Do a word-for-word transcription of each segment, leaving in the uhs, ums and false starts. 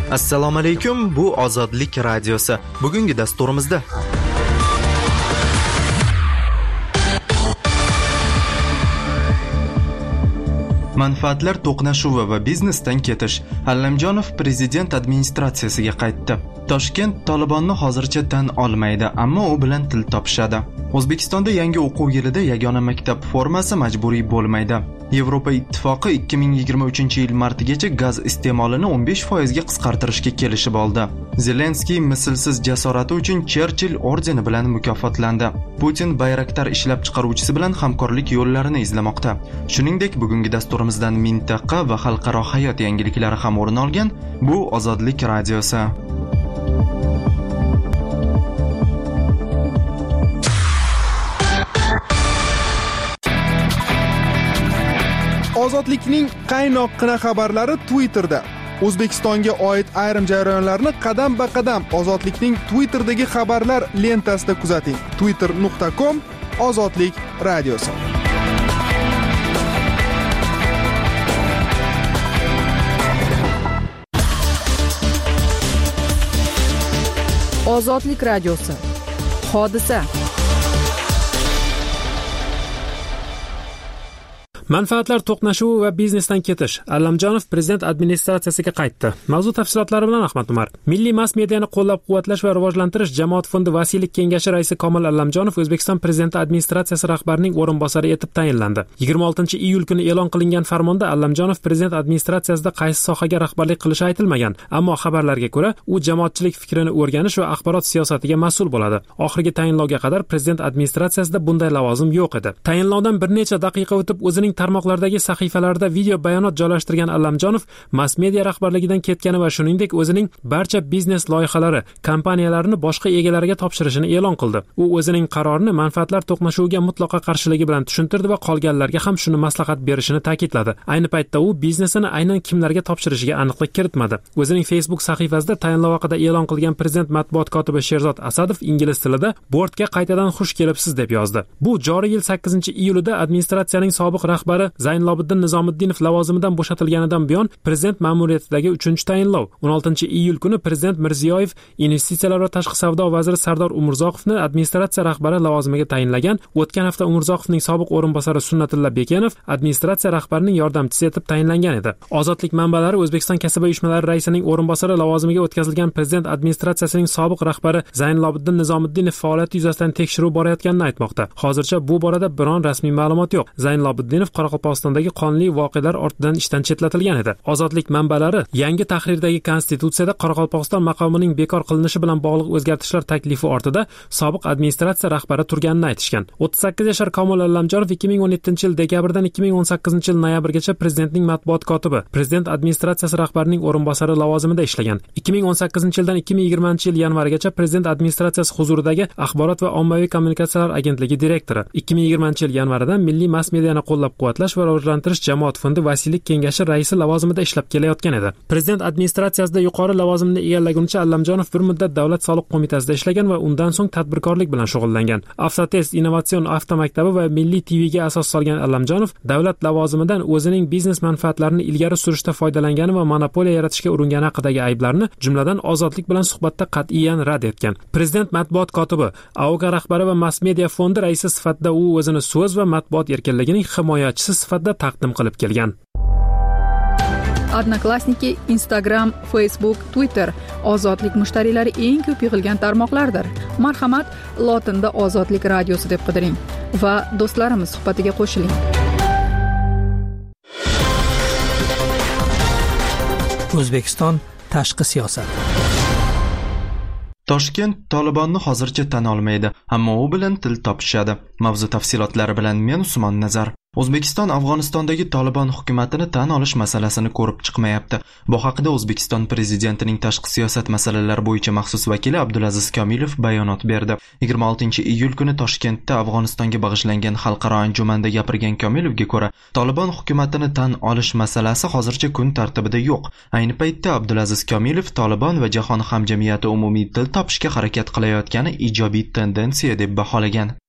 Assalomu alaykum, bu Ozodlik radiosi. Bugungi dasturimizda manfaatlar to'qnashuvi va biznesdan ketish. Allamjonov prezident administratsiyasiga qaytdi. Toshkent Tolibonni hozircha tan olmaydi, ammo u bilan til topishadi. O'zbekistonda yangi o'quv yilida yagona maktab formasi majburiy bo'lmaydi. Yevropa Ittifoqi ikki ming yigirma uchinchi yil martigacha gaz iste'molini o'n besh foiz ga qisqartirishga kelishib oldi. Zelenskiy mislsiz jasorati uchun Cherchill ordeni bilan mukofotlandi. Putin Bayraktar ishlab chiqaruvchisi bilan hamkorlik yo'llarini izlamoqda. Shuningdek, bugungi dasturimizdan mintaqa va xalqaro hayot yangiliklari ham o'rin olgan. Bu Ozodlik radiosi. Ozodlikning qaynoqqina xabarlari Twitterda. O'zbekistonga oid ayrim jarayonlarni qadam-ba-qadam Ozodlikning Twitterdagi xabarlar lentasida kuzating. twitter nuqta com Ozodlik radiosi. Ozodlik radiosi. Hodisa. Manfaatlar to'qnashuvi va biznesdan ketish. Allamjonov prezident administratsiyasiga qaytdi. Mavzu tafsilotlari bilan Ahmad Umar. Milliy mass mediani qo'llab-quvvatlash va rivojlantirish jamoat fondi vasiylik kengashi raisi Komil Allamjonov O'zbekiston prezidenti administratsiyasi rahbarining o'rinbosari etib tayinlandi. yigirma oltinchi iyul kuni e'lon qilingan farmonda Allamjonov prezident administratsiyasida qaysi sohaga rahbarlik qilishi aytilmagan, ammo xabarlarga ko'ra, u jamoatchilik fikrini o'rganish va axborot siyosatiga mas'ul bo'ladi. Oxirgi tayinlovga qadar prezident administratsiyasida bunday lavozim yo'q edi. Tayinlovdan bir necha daqiqa o'tib o'zining tarmoqlardagi sahifalarida video bayonot joylashtirgan Allamjonov mass media rahbarligidan ketgani va shuningdek o'zining barcha biznes loyihalari, kompaniyalarini boshqa egalariga topshirishini e'lon qildi. U o'zining qarorini manfaatlar to'qnashuviga mutlaqo qarshiligi bilan tushuntirdi va qolganlarga ham shuni maslahat berishini ta'kidladi. Ayni paytda u biznesini aynan kimlarga topshirishiga aniqlik kiritmadi. O'zining Facebook sahifasida tayinlov haqida e'lon qilgan prezident matbuot kotibi Sherzod Asadov ingliz tilida bortga qaytadan xush kelibsiz deb yozdi. Bu joriy yil sakkizinchi iyulida administratsiyaning sobiq rahbari Zaynlobiddin Nizomiddinov lavozimidan bo'shatilganidan buyon prezident ma'muriyatidagi uchinchi tayinlov. o'n oltinchi iyul kuni prezident Mirziyoyev investitsiyalar va tashqi savdo vaziri Sardor Umurzoqovni administratsiya rahbari lavozimiga tayinlagan. O'tgan hafta Umurzoqovning sobiq o'rinbosari Sunnatulla Bekenov administratsiya rahbarining yordamchisi etib tayinlangan edi. Ozodlik manbalari O'zbekiston kasaba uyushmalari raisining o'rinbosari lavozimiga o'tkazilgan prezident administratsiyasining sobiq rahbari Zaynlobiddin Nizomiddinov faoliyati yuzasidan tekshiruv borayotganini aytmoqda. Hozircha bu borada biron rasmiy ma'lumot yo'q. Zaynlobiddinov Qoraqalpog'istondagi qonli voqealar ortidan ishdan chetlatilgan edi. Ozodlik manbalari yangi tahrirdagi konstitutsiyada Qoraqalpog'iston maqomining bekor qilinishi bilan bog'liq o'zgartishlar taklifi ortida sobiq administratsiya rahbari turganini aytishgan. o'ttiz sakkiz yashar Komil Allamjonov ikki ming o'n yettinchi yil dekabrdan ikki ming o'n sakkizinchi yil noyabrgacha prezidentning matbuot kotibi, prezident administratsiyasi rahbarining o'rinbosari lavozimida ishlagan. ikki ming o'n sakkizinchi yildan ikki ming yigirmanchi yil yanvarigacha prezident administratsiyasi huzuridagi axborot va ommaviy kommunikatsiyalar agentligi direktori, ikki ming yigirmanchi yil yanvaridan milliy mass mediani qo'llab-quvvatlash va rivojlantirish jamoat fondi vasiylik kengashi raisi lavozimida ishlab kelayotgan edi. Prezident administratsiyasida yuqori lavozimni egallaguncha Allamjonov bir muddat davlat soliq qo'mitasida ishlagan va undan so'ng tadbirkorlik bilan shug'ullangan. Afsatest innovatsion avtomaktabi va Milliy T V'ga asos solgan Allamjonov davlat lavozimidan o'zining biznes manfaatlarini ilgari surishda foydalangani va monopoliya yaratishga uringani haqidagi ayblarni, jumladan Ozodlik bilan suhbatda qat'iyan rad etgan. Prezident matbuot kotibi, A O K rahbari va mass media fondi raisi sifatida u o'zini so'z va matbuot erkinligining himoyachisi sifatida taqdim qilib kelgan. Odnoklassniki, Instagram, Facebook, Twitter Ozodlik mushtariylari eng ko'p yig'ilgan tarmoqlardir. Marhamat, lotinda Ozodlik radiosi deb qidiring va do'stlarimiz suhbatiga qo'shiling. O'zbekiston tashqi siyosat. Toshkent Tolibonni hozircha tan olmaydi, ammo u bilan til topishadi. Mavzu tafsilotlari bilan men Usmon Nazar. O'zbekiston Afg'onistondagi Tolibon hukumatini tan olish masalasini ko'rib chiqmayapti. Bu haqida O'zbekiston prezidentining tashqi siyosat masalalari bo'yicha maxsus vakili Abdulaziz Komilov bayonot berdi. yigirma oltinchi iyul kuni Toshkentda Afg'onistonga bag'ishlangan xalqaro anjumanda gapirgan Komilovga ko'ra, Tolibon hukumatini tan olish masalasi hozircha kun tartibida yo'q. Ayni paytda Abdulaziz Komilov Tolibon va jahon hamjamiyati umumiy til topishga harakat qilayotgani ijobiy tendensiya deb baholagan.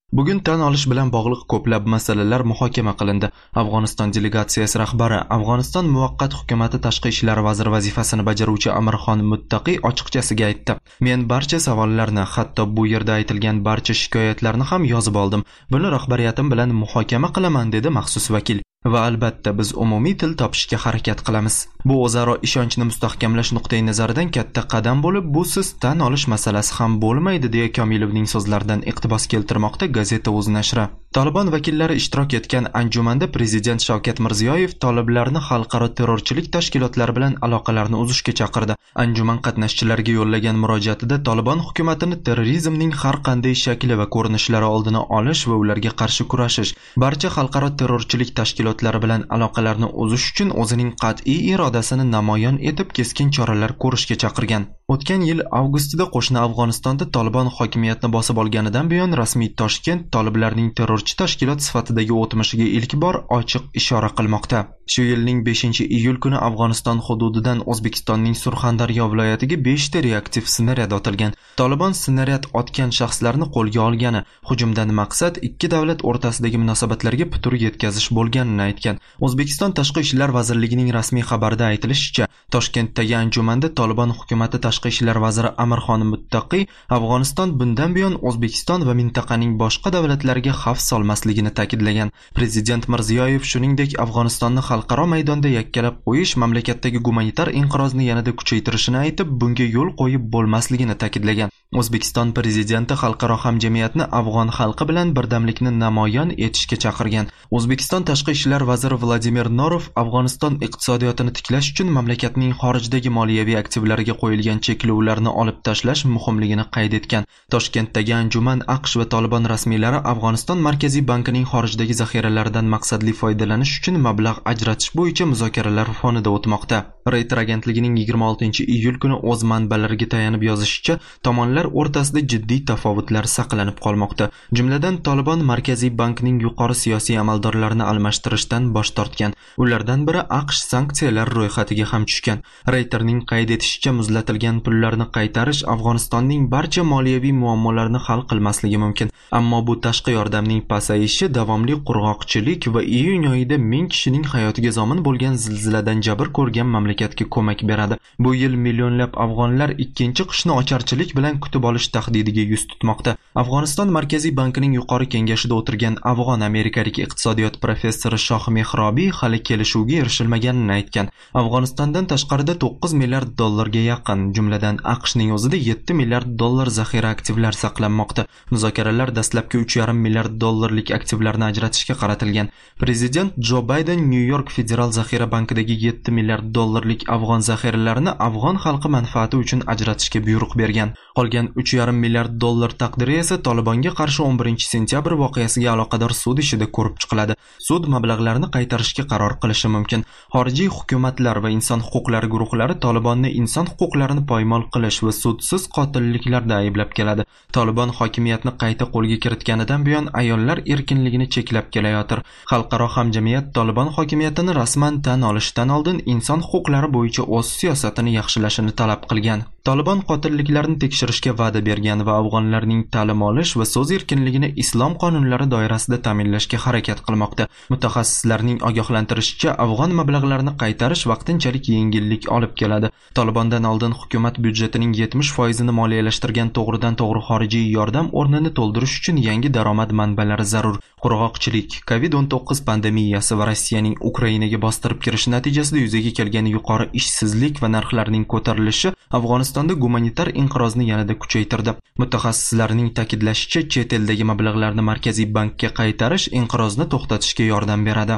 Bugun tan olish bilan bog'liq ko'plab masalalar muhokama qilindi. Afg'oniston delegatsiyasi rahbari, Afg'oniston muvaqqat hukumati tashqi ishlar vaziri vazifasini bajaruvchi Amirxon Muttaqiy ochiqchasiga aytdi: "Men barcha savollarni, hatto bu yerda aytilgan barcha shikoyatlarni ham yozib oldim. Buni rahbariyatim bilan muhokama qilaman", dedi maxsus vakil. Va albatta biz umumiy til topishga harakat qilamiz. Bu o'zaro ishonchni mustahkamlash nuqtai nazaridan katta qadam bo'lib, bu siz tan olish masalasi ham bo'lmaydi, deya Komilovning so'zlaridan iqtibos keltirmoqda gazeta o'z nashri. Taliban vakillari ishtirok etgan anjumanda prezident Shavkat Mirziyoyev toliblarni xalqaro terrorchilik tashkilotlari bilan aloqalarni uzishga chaqirdi. Anjuman qatnashchilariga yo'llagan murojaatida Taliban hukumatini terrorizmning har qanday shakli va ko'rinishlari oldini olish va ularga qarshi kurashish, barcha xalqaro terrorchilik tashkilotlari bilan aloqalarni uzish uchun o'zining qat'iy irodasini namoyon etib keskin choralar ko'rishga chaqirgan. O'tgan yil avgustida qo'shni Afg'onistonda Taliban hokimiyatni bosib olganidan buyon rasmiy Toshkent toliblarning terrorchi tashkilot sifatidagi o'tmishiga ilk bor ochiq ishora qilmoqda. Shu yilning beshinchi iyul kuni Afg'oniston hududidan O'zbekistonning Surxondaryo viloyatiga beshta reaktiv snaryad otilgan. Taliban snaryad otgan shaxslarni qo'lga olgani, hujumdan maqsad ikki davlat o'rtasidagi munosabatlarga putur yetkazish bo'lganini aytgan. O'zbekiston Tashqi ishlar vazirligining rasmiy xabarida aytilishicha, Toshkentdagi anjumanda Taliban hukumati tashqi ishlar vaziri Amirxon Muttaqiy Afg'oniston bundan buyon O'zbekiston va mintaqaning boshqa davlatlariga xavf solmasligini ta'kidlagan. Prezident Mirziyoyev shuningdek Afg'onistonni xalqaro maydonda yakkalab qo'yish mamlakatdagi gumanitar inqirozni yanada kuchaytirishini aytib, bunga yo'l qo'yib bo'lmasligini ta'kidlagan. O'zbekiston prezidenti xalqaro hamjamiyatni Afg'on xalqi bilan birdamlikni namoyon etishga chaqirgan. O'zbekiston tashqi ishlar vaziri Vladimir Norov Afg'oniston iqtisodiyotini tiklash uchun mamlakatning xorijdagi moliyaviy aktivlariga qo'yilgan cheklovlarni olib tashlash muhimligini qayd etgan. Toshkentdagi anjuman AQSh va Taliban rasmiylari Afg'oniston Markaziy bankining xorijdagi zaxiralaridan maqsadli foydalanish uchun mablag' ajratish bo'yicha muzokaralar fonida o'tmoqda. Reuters agentligining yigirma oltinchi iyul kuni o'z manbalariga tayanib yozishicha, tomonlar o'rtasida jiddiy tafovutlar saqlanib qolmoqda. Jumladan Taliban Markaziy bankning yuqori siyosiy amaldorlarini almashtirishdan bosh tortgan. Ulardan biri AQSh sanksiyalar ro'yxatiga ham tushgan. Reutersning qayd etishicha, muzlatilgan pullarni qaytarish Afg'onistonning barcha moliyaviy muammolarini hal qilmasligi mumkin. Ammo bu tashqi yordamning pasayishi, davomli qurg'oqchilik va iyun oyida ming kishining hayotiga zomin bo'lgan zilziladan jabr ko'rgan mamlakatga ko'mak beradi. Bu yil millionlab afg'onlar ikkinchi qishni ocharchilik bilan kutib olish tahdidiga yuz tutmoqda. Afg'oniston Markaziy bankining yuqori kengashida o'tirgan afg'on-amerikalik iqtisodiyot professori Shoh Mehrobiy hali kelishuvga erishilmaganini aytgan. Afg'onistondan tashqarida to'qqiz milliard dollarga yaqin, jumladan AQShning o'zida yetti milliard dollar zaxira aktivlar saqlanmoqda. Muzokaralar dastlabki uch yarim milliard dollarlik aktivlarni ajratishga qaratilgan. Prezident Jo Bayden New York Federal zaxira bankidagi yetti milliard dollarlik afg'on zaxiralarini afg'on xalqi manfaati uchun ajratishga buyruq bergan. Qolgan uch yarim milliard dollar taqdiri esa Talibanga qarshi o'n birinchi sentyabr voqeasiga aloqador sud ishida ko'rib chiqiladi. Sud mablag'larni qaytarishga qaror qilishi mumkin. Xorijiy hukumatlar va inson huquqlari guruhlari Talibanni inson huquqlarini poymol qilish va sudsiz qotilliklarda ayblab keladi. Taliban hokimiyatni qayta qo'lga kiritganidan buyon ayollar erkinligini cheklab kelayotir. Xalqaro hamjamiyat Taliban hokimiyatini rasman tan olishdan oldin inson huquqlari bo'yicha o'z siyosatini yaxshilashini talab qilgan. Taliban qotilliklarni tekshirishga va'da bergan va afg'onlarning ta'lim olish va so'z erkinligini islom qonunlari doirasida ta'minlashga harakat qilmoqda. Mutaxassislarning ogohlantirishicha, afg'on mablag'larini qaytarish vaqtinchalik yengillik olib keladi. Talibandan oldin hukumat byudjetining yetmish foizini moliyalashtirgan to'g'ridan-to'g'ri xorijiy yordam o'rnini to'ldirish uchun yangi daromad manbalari zarur. Qurg'oqchilik, kovid o'n to'qqiz pandemiyasi va Rossiyaning Ukrainaga bostirib kirishi natijasida yuzaga kelgan yuqori ishsizlik va narxlarning ko'tarilishi Afg'onistonda gumanitar inqirozni yanada kuchaytirdi. Mutaxassislarning ta'kidlashicha, chet eldagi mablag'larni Markaziy bankka qaytarish inqirozni to'xtatishga yordam beradi.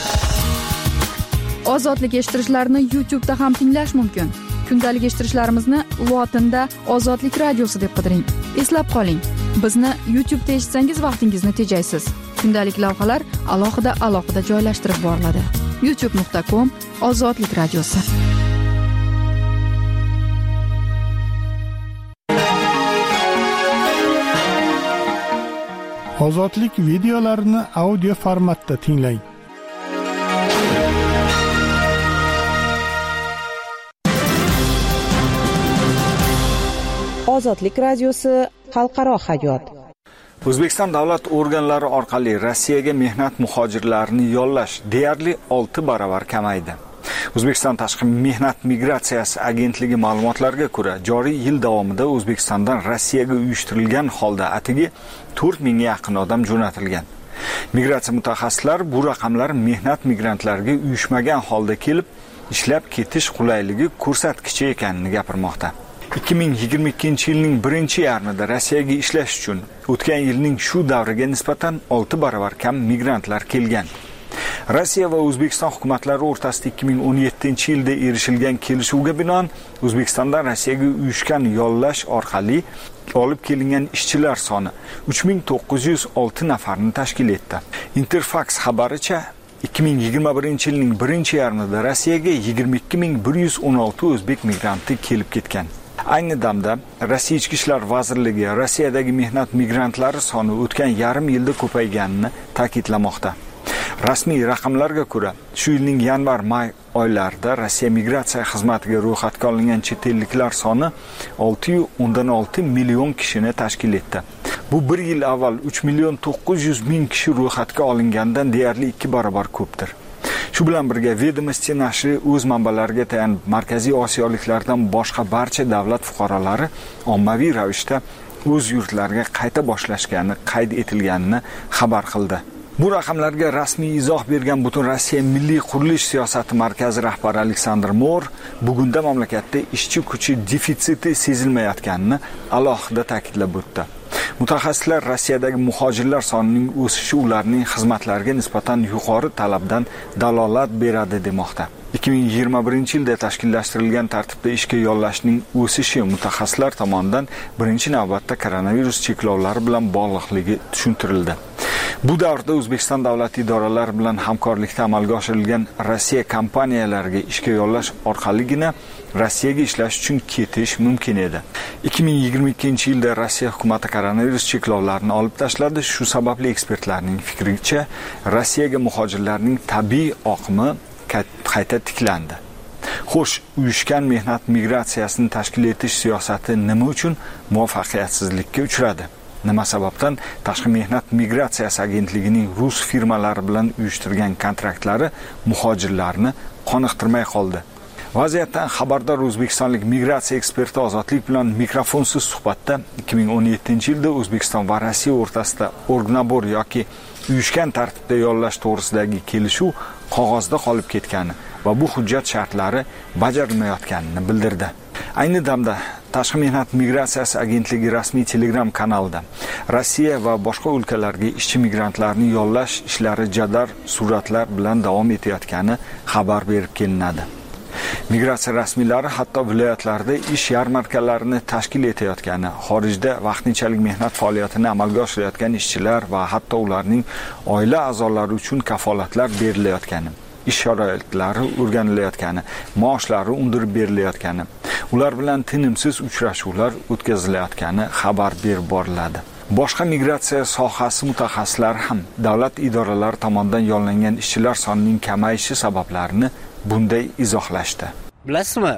Ozodlik eshittirishlarni YouTube'da ham tinglash mumkin. Kundalik eshittirishlarimizni lotinda Ozodlik radiosi deb qidiring. Eslab qoling, bizni YouTube'da eshitsangiz vaqtingizni tejaysiz. Kundalik lavhalar alohida alohida joylashtirib boriladi. youtube nuqta com Ozodlik radiosi. Ozodlik videolarini audio formatda tinglang. Ozodlik radiosi xalqaro hayot. O'zbekiston davlat organlari orqali Rossiyaga mehnat muhojirlarini yollash deyarli olti barobar kamaydi. O'zbekiston tashqi mehnat migratsiyasi agentligi ma'lumotlariga ko'ra, joriy yil davomida O'zbekistondan Rossiyaga uyushtirilgan holda atigi to'rt mingga yaqin odam jo'natilgan. Migratsiya mutaxassislari bu raqamlar mehnat migrantlariga uyushmagan holda kelib, ishlab ketish qulayligi ko'rsatkichi ekanini gapirmoqda. ikki ming yigirma ikkinchi yilning birinchi yarmida Rossiyaga ishlash uchun o'tgan yilning shu davriga nisbatan olti barobar kam migrantlar kelgan. Rossiya va O'zbekiston hukumatlari o'rtasida ikki ming o'n yettinchi yilda erishilgan kelishuvga binoan O'zbekistondan Rossiyaga uyushgan yollash orqali olib kelingan ishchilar soni uch ming to'qqiz yuz olti nafarni tashkil etdi. Interfax xabaricha ikki ming yigirma birinchi yilning birinchi yarmida Rossiyaga yigirma ikki ming bir yuz o'n olti o'zbek migranti kelib ketgan. Ayni damda Rossiya Ichki ishlar vazirligi Rossiyadagi mehnat migrantlari soni o'tgan yarim yilda ko'payganini ta'kidlamoqda. Rasmiy raqamlarga ko'ra, shu yilning yanvar-may oylarida Rossiya migratsiya xizmatiga ro'yxatga olingan chet elliklar soni olti nuqta olti million kishini tashkil etdi. Bu bir yil avval uch million to'qqiz yuz ming kishi ro'yxatga olingandan deyarli ikki barobar ko'pdir. Shu bilan birga Vedomosti nashri o'z manbalariga tayanib, Markaziy Osiyoliklardan boshqa barcha davlat fuqarolari ommaviy ravishda o'z yurtlariga qayta boshlashgani qayd etilganini xabar qildi. Bu raqamlarga rasmiy izoh bergan Butun Rossiya Milliy qurilish siyosati markazi rahbari Aleksandr Mor bugunda mamlakatda ishchi kuchi defitsiti sezilmayotganini alohida ta'kidlab o'tdi. Mutaxassislar Rossiyadagi muhojirlar sonining o'sishi ularning xizmatlariga nisbatan yuqori talabdan dalolat beradi demoqda. ikki ming yigirma birinchi yilda tashkillashtirilgan tartibda ishga yollashning o'sishi mutaxassislar tomonidan birinchi navbatda koronavirus cheklovlari bilan bog'liqligi tushuntirildi. Bu davrda O'zbekiston davlat idoralari bilan hamkorlikda amalga oshirilgan Rossiya kompaniyalariga ishga yollash orqaligina Rossiyaga ishlash uchun ketish mumkin edi. ikki ming yigirma ikkinchi yilda Rossiya hukumati koronavirus cheklovlarini olib tashladi. Shu sababli ekspertlarning fikricha, Rossiyaga muhojirlarning tabiiy oqimi qayta tiklandi. Xo'sh, uyushgan mehnat migratsiyasini tashkil etish siyosati nima uchun muvaffaqiyatsizlikka uchradi? Nima sababdan tashqi mehnat migratsiyasi agentligining rus firmalari bilan uyushtirgan kontraktlari muhojirlarni qoniqtirmay qoldi? Vaziyatdan xabardor o'zbekistonlik migratsiya eksperti Ozodlik bilan mikrofonsiz suhbatda ikki ming o'n yettinchi yilda O'zbekiston va Rossiya o'rtasida orgnabor yoki uyushgan tartibda yollash to'g'risidagi kelishuv qog'ozda qolib ketgani va bu hujjat shartlari bajarilmayotganini bildirdi. Ayni damda Tashqi mehnat migratsiyasi agentligi rasmiy Telegram kanalida Rossiya va boshqa o'lkalarga ishchi migrantlarni yollash ishlari jadal suratlar bilan davom etayotgani xabar berib kelinadi. Migratsiya rasmiylari hatto viloyatlarda ish yarmarkalarini tashkil etayotgani, xorijda vaqtinchalik mehnat faoliyatini amalga oshirayotgan ishchilar va hatto ularning oila a'zolari uchun kafolatlar berilayotgani, ish sharoitlari o'rganilayotgani, maoshlari undirib berilayotgani, ular bilan tinimsiz uchrashuvlar o'tkazilayotgani xabar berib boriladi. Boshqa migratsiya sohasi mutaxassislari ham davlat idoralari tomonidan yollangan ishchilar sonining kamayishi sabablarini bunday izohlashdi. Bilasizmi?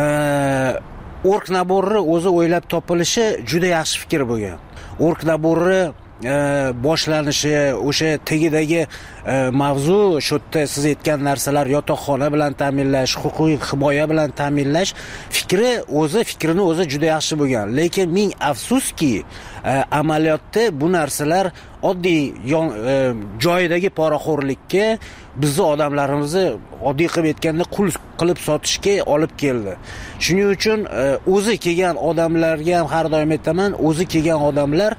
Org naborni o'zi o'ylab topilishi juda yaxshi fikr bo'lgan. Org naborni boshlanishi, o'sha tegidagi mavzu, shu yerda siz aytgan narsalar, yotoqxona bilan ta'minlash, huquqiy himoya bilan ta'minlash fikri o'zi fikrini o'zi juda yaxshi bo'lgan. Lekin ming afsuski, amaliyotda bu narsalar oddiy joyidagi poraxo'rlikka, bizni odamlarimizni oddiy qilib aytganda qul qilib sotishga olib keldi. Shuning uchun o'zi kelgan odamlarga ham har doim aytaman, o'zi kelgan odamlar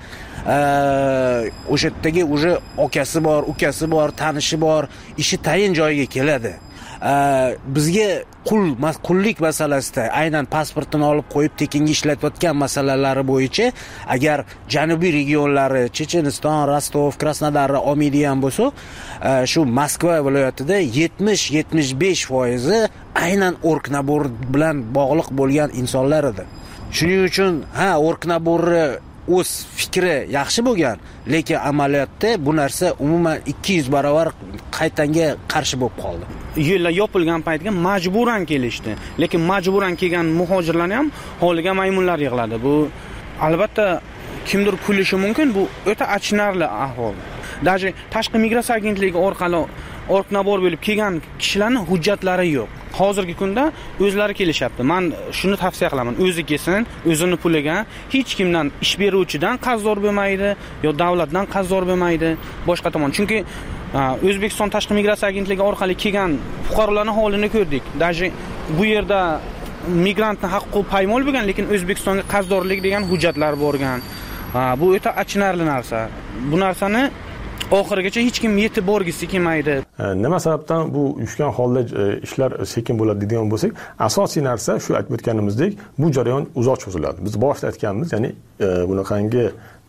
o'sha yerdagi o'sha akasi bor, ukasi bor, tanishi bor, ishi tayin joyiga keladi. Bizga qul qullik masalasida aynan pasportini olib qo'yib tekinga ishlatayotgan masalalari bo'yicha agar janubiy regionlari, Checheniston, Rostov, Krasnodar olmaydi ham bo'lsa, shu Moskva viloyatida yetmish yetmish besh foiz aynan org nabor bilan bog'liq bo'lgan insonlar edi. Shuning uchun ha, org naborni o'z fikri yaxshi bo'lgan, lekin amaliyotda bu narsa umuman ikki yuz barobar qaytanga qarshi bo'lib qoldi. Yo'llar yopilgan paytga majburan kelishdi. Lekin majburan kelgan muhojirlarni ham holiga maymunlar yig'ladi. Bu albatta kimdir kulishi mumkin, bu o'ta achinarli ahvol. Даже tashqi migratsiya agentligi orqali orq nabor bo'lib kelgan kishilarning hujjatlari yo'q. Hozirgi kunda o'zlari kelishyapti. Men shuni tavsiya qilaman, o'zi kelsin, o'zini puliga, hech kimdan ish beruvchidan qarzdor bo'lmaydi, yo davlatdan qarzdor bo'lmaydi, boshqa tomon. Chunki O'zbekiston tashqi migratsiya agentligi orqali kelgan fuqarolarning holini ko'rdik. Даже bu yerda migrantning haqqi paymol bo'lgan, lekin O'zbekistonga qarzdorlik degan hujjatlar bo'lgan. Bu o'ta achinarli narsa. Bu narsani oxirigacha hech kim yetib borgisi kelmaydi. Nima sababdan bu uyushgan holda ishlar sekin bo'ladi degan bo'lsak, asosiy narsa shu aytib o'tganimizdek, bu jarayon uzoq cho'ziladi. Biz boshida aytganmiz, ya'ni bunaqangi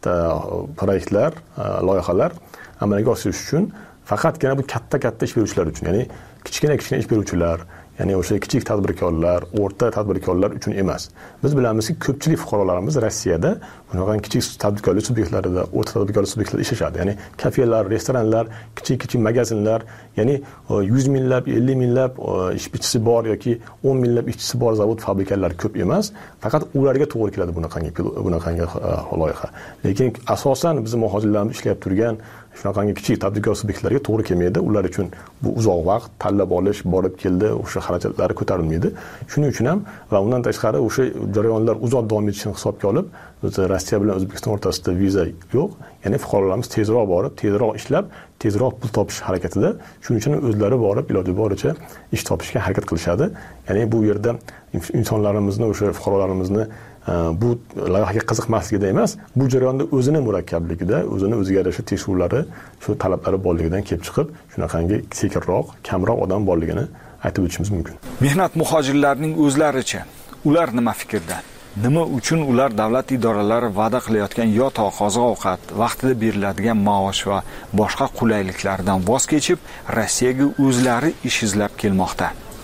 proyektlar, loyihalar amalga oshirish uchun faqatgina bu katta-katta ish beruvchilar uchun, ya'ni kichkina-kichkina ish beruvchilar, ya'ni o'sha kichik tadbirkorlar, o'rta tadbirkorlar uchun emas. Biz bilamizki, ko'pchilik fuqarolarimiz Rossiyada bunaqangi kichik tadbirkorlik subyektlarida, o'rta tadbirkorlik subyektlarida ishlashadi. Ya'ni kafelar, restoranlar, kichik-kichik magazinlar, ya'ni yuz minglab, ellik minglab ishchisi bor yoki o'n minglab ishchisi bor zavod, fabrikalar ko'p emas. Faqat ularga to'g'ri keladi bunaqangi bunaqangi loyiha. Lekin asosan biz muhojirlarimiz ishlayib turgan shunaqangi kichik tadbirkor subyektlarga to'g'ri kelmaydi. Ular uchun bu uzoq vaqt tanlab olish, borib keldi, o'sha xarajatlari ko'tarilmaydi. Shuning uchun ham va undan tashqari o'sha jarayonlar uzoq davom etishini hisobga olib, biz Rossiya bilan O'zbekiston o'rtasida viza yo'q. Ya'ni fuqarolarimiz tezroq borib, tezroq ishlab, tezroq pul topish harakatida. Shuning uchun o'zlari borib, iloji boricha ish topishga harakat qilishadi. Ya'ni bu yerda insonlarimizni, o'sha fuqarolarimizni bu loyihaga qiziqmasligida emas, bu jarayonda o'zini murakkabligida, o'zini o'ziga yarasha tekshiruvlari, shu talablari borligidan kelib chiqib, shunaqangi sekinroq, kamroq odam borligini aytib o'tishimiz mumkin. Mehnat muhojirlarining o'zlaricha ular nima fikrda? Nima uchun ular davlat idoralari va'da qilayotgan yo oziq-ovqat, vaqtida beriladigan maosh va boshqa qulayliklardan voz kechib, Rossiyaga o'zlari ish izlab kelmoqda?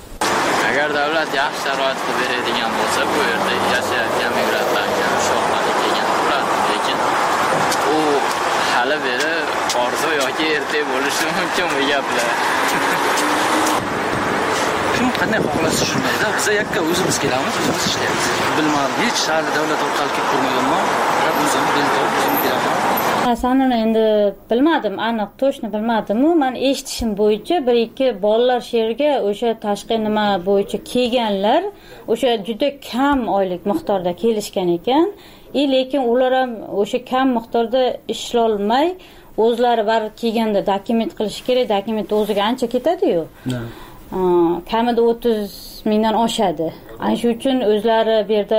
Agar davlat yaxshi sharoit qilib beradigan bo'lsa, bu yerda yashayotgan migrantlarga shu orqali kelgan bo'ladi. Lekin u hali beri orzu yoki erta bo'lishi mumkin bu gaplar. Kim qanday xohlasa shundayda, biz yakka o'zimiz kelamiz, o'zimiz ishlaymiz. Bilmadim, hech hali davlat orqali kelib ko'rmaganman, biroq o'zim bildim, o'zim kelaman. Sanani endi bilmadim, aniq to'shni bilmadim-u, men eshitishim bo'yicha bir ikki bolalar sherga o'sha tashqi nima bo'yicha kelganlar, o'sha juda kam oylik miqdorda kelishgan ekan. E lekin ular ham o'sha kam miqdorda ishlolmay, o'zlari bar kelganda dokument qilish kerak, dokument o'ziga ancha ketadi-yu. Kamida o'ttiz mingdan oshadi. Ana shu uchun o'zlari bu yerda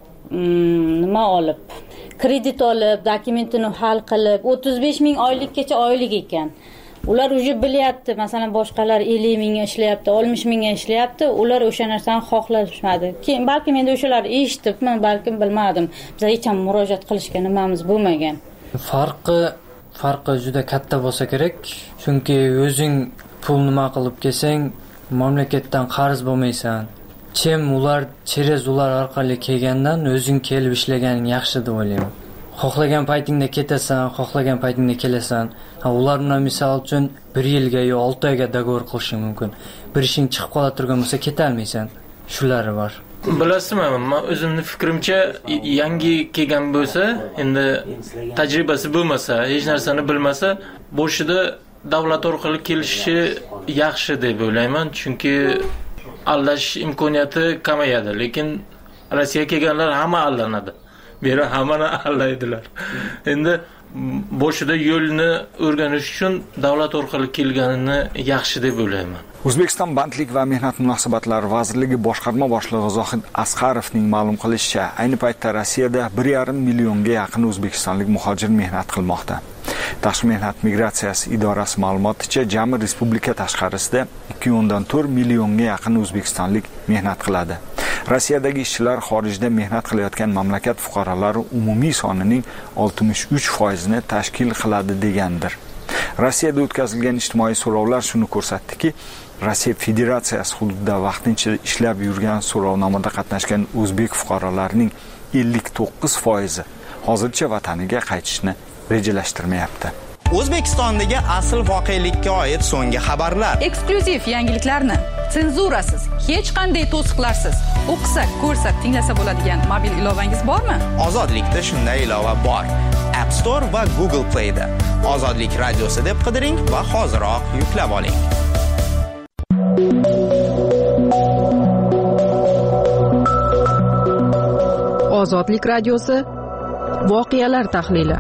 nima olib, kredit olib, dokumentini hal qilib, o'ttiz besh ming oylikgacha oylik ekan. Ular uje bilyapti, masalan, boshqalar ellik mingga ishlayapti, oltmish mingga ishlayapti. Ular o'sha narsani xohlashmadi. Keyin balki men o'shalar eshitibman, balkim bilmadim. Biz hech ham murojaat qilishga nimamiz bo'lmagan. Farqi farqi juda katta bo'lsa kerak. Chunki o'zing pul nima qilib kelsang, mamlakatdan qarz bo'lmaysan. Chem ular через ular orqali kelgandan o'zing kelib ishlaganing yaxshi deb o'ylayman. Xohlagan paytingda ketasan, xohlagan paytingda kelasan. Ha, ular bilan misol uchun bir yilga yo olti oyga dogovor qilishing mumkin. Bir ishing chiqib qola turgan bo'lsa keta olmaysan. Shulari bor. Bilasizmi, men o'zimning fikrimcha yangi kelgan bo'lsa, endi tajribasi bo'lmasa, hech narsani bilmasa, boshida davlat orqali kelishi yaxshi deb o'ylayman, chunki aldash imkoniyati kamayadi. Lekin Rossiyaga kelganlar hamma aldanadi. Beri hammani aldaydilar. Endi boshida yo'lni o'rganish uchun davlat orqali kelganini yaxshi deb o'ylayman. O'zbekiston Bandlik va mehnat munosabatlari vazirligi boshqarma boshlig'i Zohid Asqarovning ma'lum qilishicha, ayni paytda Rossiyada bir yarim millionga yaqin o'zbekistonlik muhojir mehnat qilmoqda. Tashqi mehnat migratsiyasi idorasi ma'lumoticha, jami respublika tashqarisida ikki o'ndan to'rt millionga yaqin o'zbekistonlik mehnat qiladi. Rossiyadagi ishchilar xorijda mehnat qilayotgan mamlakat fuqarolari umumiy sonining oltmish uch foizini tashkil qiladi degandir. Rossiyada o'tkazilgan ijtimoiy so'rovlar shuni ko'rsatdiki, Rossiya Federatsiyasi hududida vaqtincha ishlab yurgan so'rovnomada qatnashgan o'zbek fuqarolarining ellik to'qqiz foizi hozircha vataniga qaytishni rejalashtirmayapti. O'zbekistondagi asl voqelikka oid so'nggi xabarlar, eksklyuziv yangiliklarni senzurasiz, hech qanday to'siqlarsiz o'qisa, ko'rsa, tinglasa bo'ladigan mobil ilovangiz bormi? Ozodlikda shunday ilova bor. App Store va Google Play da Ozodlik radiosi deb qidiring va hoziroq yuklab oling. Ozodlik radiosi voqealar tahlili.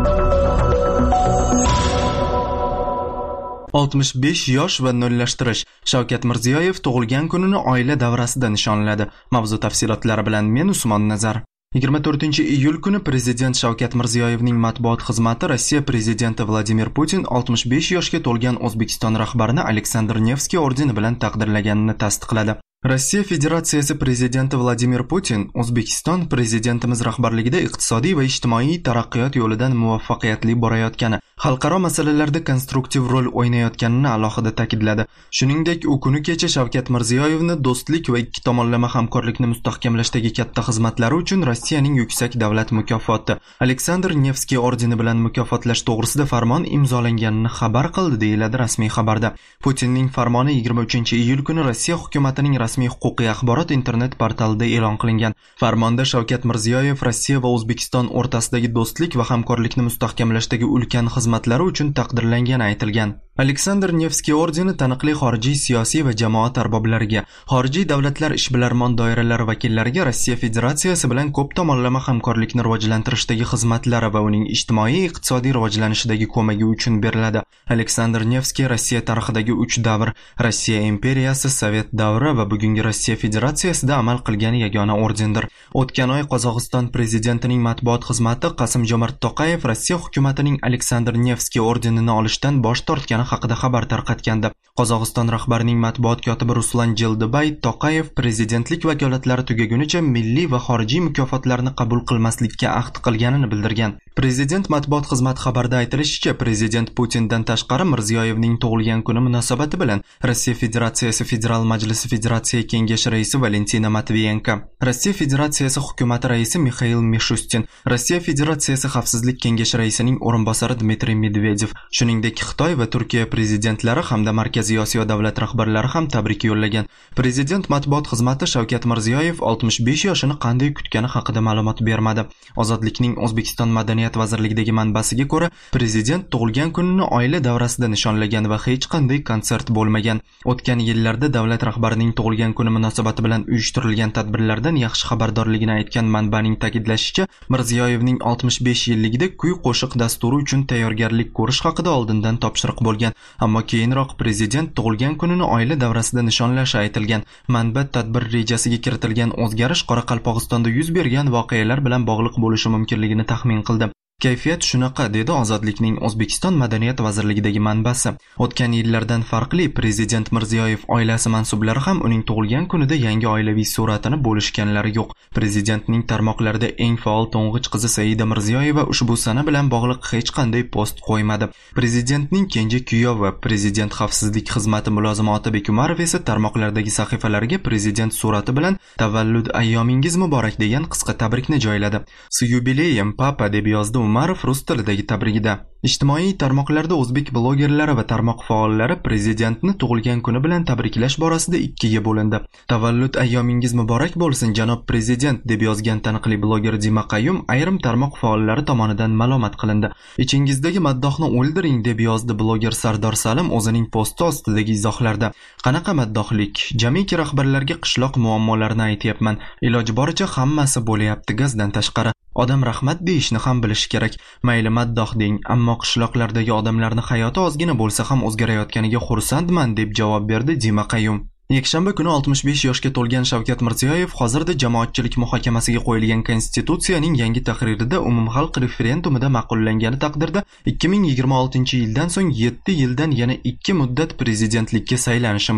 oltmish besh yosh va nollashtirish. Shavkat Mirziyoyev tug'ilgan kunini oila davrasida nishonladi. Mavzu tafsilotlari bilan men Usmon Nazar. yigirma to'rtinchi iyul kuni Prezident Shavkat Mirziyoyevning matbuot xizmati Rossiya prezidenti Vladimir Putin oltmish besh yoshga to'lgan O'zbekiston rahbarini Aleksandr Nevskiy ordeni bilan taqdirlaganini tasdiqladi. Rossiya Federatsiyasi prezidenti Vladimir Putin O'zbekiston prezidentimiz rahbarligida iqtisodiy va ijtimoiy taraqqiyot yo'lidan muvaffaqiyatli borayotgani, xalqaro masalalarda konstruktiv rol o'ynayotganini alohida ta'kidladi. Shuningdek, u kuni kecha Shavkat Mirziyoyevni do'stlik va ikki tomonlama hamkorlikni mustahkamlashdagi katta xizmatlari uchun Rossiyaning yuksak davlat mukofoti Aleksandr Nevskiy ordeni bilan mukofotlash to'g'risida farmon imzolanganini xabar qildi, deyiladi rasmiy xabarda. Putinning farmoni yigirma uchinchi iyul kuni Rossiya hukumatining rasmiy huquqiy axborot internet portalida e'lon qilingan. Farmonda Shavkat Mirziyoyev Rossiya va O'zbekiston o'rtasidagi do'stlik va hamkorlikni mustahkamlashdagi ulkan xizmatlari uchun taqdirlangani aytilgan. Aleksandr Nevskiy ordeni taniqli xorijiy siyosiy va jamoat arboblariga, xorijiy davlatlar ishbilarmon doiralari vakillariga Rossiya Federatsiyasi bilan ko'p tomonlama hamkorlikni rivojlantirishdagi xizmatlari va uning ijtimoiy-iqtisodiy rivojlanishidagi ko'magi uchun beriladi. Aleksandr Nevskiy Rossiya tarixidagi uch davr, Rossiya imperiyasi, Sovet davri va bugungi Rossiya Federatsiyasida amal qilgan yagona ordendir. O'tgan oy Qozog'iston prezidentining matbuot xizmati Qasim-Jomart To'qayev Rossiya hukumatining Aleksandr Nevskiy ordenini olishdan bosh tortgani haqida xabar tarqatgandi. Qozog'iston rahbarining matbuot kotibi Ruslan Jeldibay To'qayev prezidentlik vakolatlari tugagunicha milliy va xorijiy mukofotlarni qabul qilmaslikka ahd qilganini bildirgan. Prezident matbuot xizmati xabarida aytilishicha, prezident Putindan tashqari Mirziyoyevning tug'ilgan kuni munosabati bilan Rossiya Federatsiyasi Federal Majlisi Federatsiya kengashi raisi Valentina Matviyenko, Rossiya Federatsiyasi hukumati raisi Mikhail Mishustin, Rossiya Federatsiyasi xavfsizlik kengashi raisining o'rinbosari Dmitriy Medvedev, shuningdek Xitoy va Turkiya prezidentlari hamda Markaziy Osiyo davlat rahbarlari ham tabrik yo'llagan. Prezident matbuot xizmati Shavkat Mirziyoyev oltmish besh yoshini qanday kutgani haqida ma'lumot bermadi. Ozodlikning O'zbekiston Madaniyat vazirligidagi manbasiga ko'ra, prezident tug'ilgan kunini oila davrasida nishonlagan va hech qanday konsert bo'lmagan. O'tgan yillarda davlat rahbarining tug'ilgan kuni munosabati bilan uyushtirilgan tadbirlardan yaxshi xabardorligini aytgan manbaning ta'kidlashicha, Mirziyoyevning oltmish besh yilligida kuy-qo'shiq dasturi uchun tayyorgarlik ko'rish haqida oldindan topshiriq bo'lgan, ammo keyinroq prezident tug'ilgan kunini oila davrasida nishonlashi aytilgan. Manba tadbir rejasiga kiritilgan o'zgarish Qoraqalpog'istonda yuz bergan voqealar bilan bog'liq bo'lishi mumkinligini taxmin qildi. Kayfiyat shunaqa, dedi Ozodlikning O'zbekiston Madaniyat vazirligidagi manbasi. O'tgan yillardan farqli, prezident Mirziyoyev oilasi mansublari ham uning tug'ilgan kunida yangi oilaviy suratini bo'lishganlari yo'q. Prezidentning tarmoqlarida eng faol to'ng'ich qizi Saida Mirziyoyeva ushbu sana bilan bog'liq hech qanday post qo'ymadi. Prezidentning kenja kuyovi, prezident xavfsizlik xizmati mulozimi Otabek Umarov esa tarmoqlardagi sahifalariga prezident surati bilan tavallud ayyomingiz muborak degan qisqa tabrikni joyladi. "S yubileyem, papa", deb yozdi Umarov rus tilidagi tabrigida. Ijtimoiy tarmoqlarda o'zbek blogerlari va tarmoq faollari prezidentni tug'ilgan kuni bilan tabriklash borasida ikkiga bo'lindi. "Tavallud ayyomingiz muborak bo'lsin, janob prezident", deb yozgan taniqli bloger Dima Qayyum ayrim tarmoq faollari tomonidan malomat qilindi. "Ichingizdagi maddohni o'ldiring", deb yozdi bloger Sardor Salim o'zining posti ostidagi izohlarda. "Qanaqa maddohlik? Jamiki rahbarlarga qishloq muammolarini aytyapman. Iloji boricha hammasi bo'layapti gazdan tashqari. Odam rahmat deyishni ham bilish kerak. Mayli maddoh deng, ammo qishloqlardagi odamlarning hayoti ozgina bo'lsa ham o'zgarayotganiga xursandman", deb javob berdi Dima Qayyum. Yakshanba kuni oltmish besh yoshga to'lgan Shavkat Mirziyoyev hozirda jamoatchilik muhokamasiga qo'yilgan konstitutsiyaning yangi tahririda umumxalq referendumida ma'qullangani taqdirda ikki ming yigirma oltinchi yildan so'ng yetti yildan yana ikki muddat prezidentlikka saylanishi mumkin.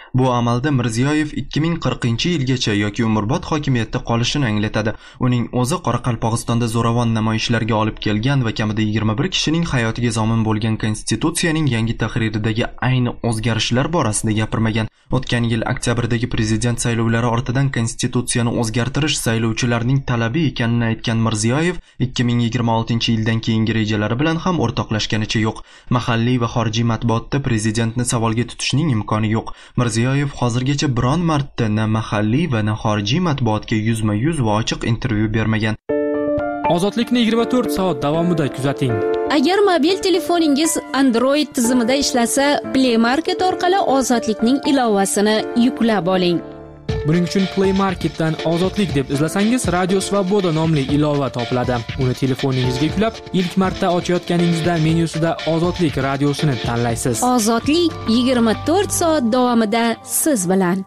Bu amalda Mirziyoyev ikki ming qirqinchi yilgacha yoki umrbod hokimiyatda qolishini anglatadi. Uning o'zi Qoraqalpog'istonda zo'ravon namoyishlarga olib kelgan va kamida yigirma bir kishining hayotiga zomin bo'lgan konstitutsiyaning yangi tahriridagi ayni o'zgarishlar borasida gapirmagan. O'tgan yil oktyabrdagi prezident saylovlari ortidan konstitutsiyani o'zgartirish saylovchilarning talabi ekanini aytgan Mirziyoyev ikki ming yigirma oltinchi yildan keyingi rejalari bilan ham o'rtoqlashganicha yo'q. Mahalliy va xorijiy matbuotda prezidentni savolga tutishning imkoni yo'q. Mirziyoyev hozirgacha biron marta na mahalliy va na xorijiy matbuotga yuzma-yuz va ochiq intervyu bermagan. Ozodlikni yigirma to'rt soat davomida kuzating. Agar mobil telefoningiz Android tizimida ishlasa, Play Market orqali Ozodlikning ilovasini yuklab oling. Buning uchun Play Marketdan Ozodlik deb izlasangiz, Radio Svoboda nomli ilova topiladi. Uni telefoningizga yuklab, ilk marta ochayotganingizda menyusida Ozodlik radiosini tanlaysiz. Ozodlik yigirma to'rt soat davomida siz bilan.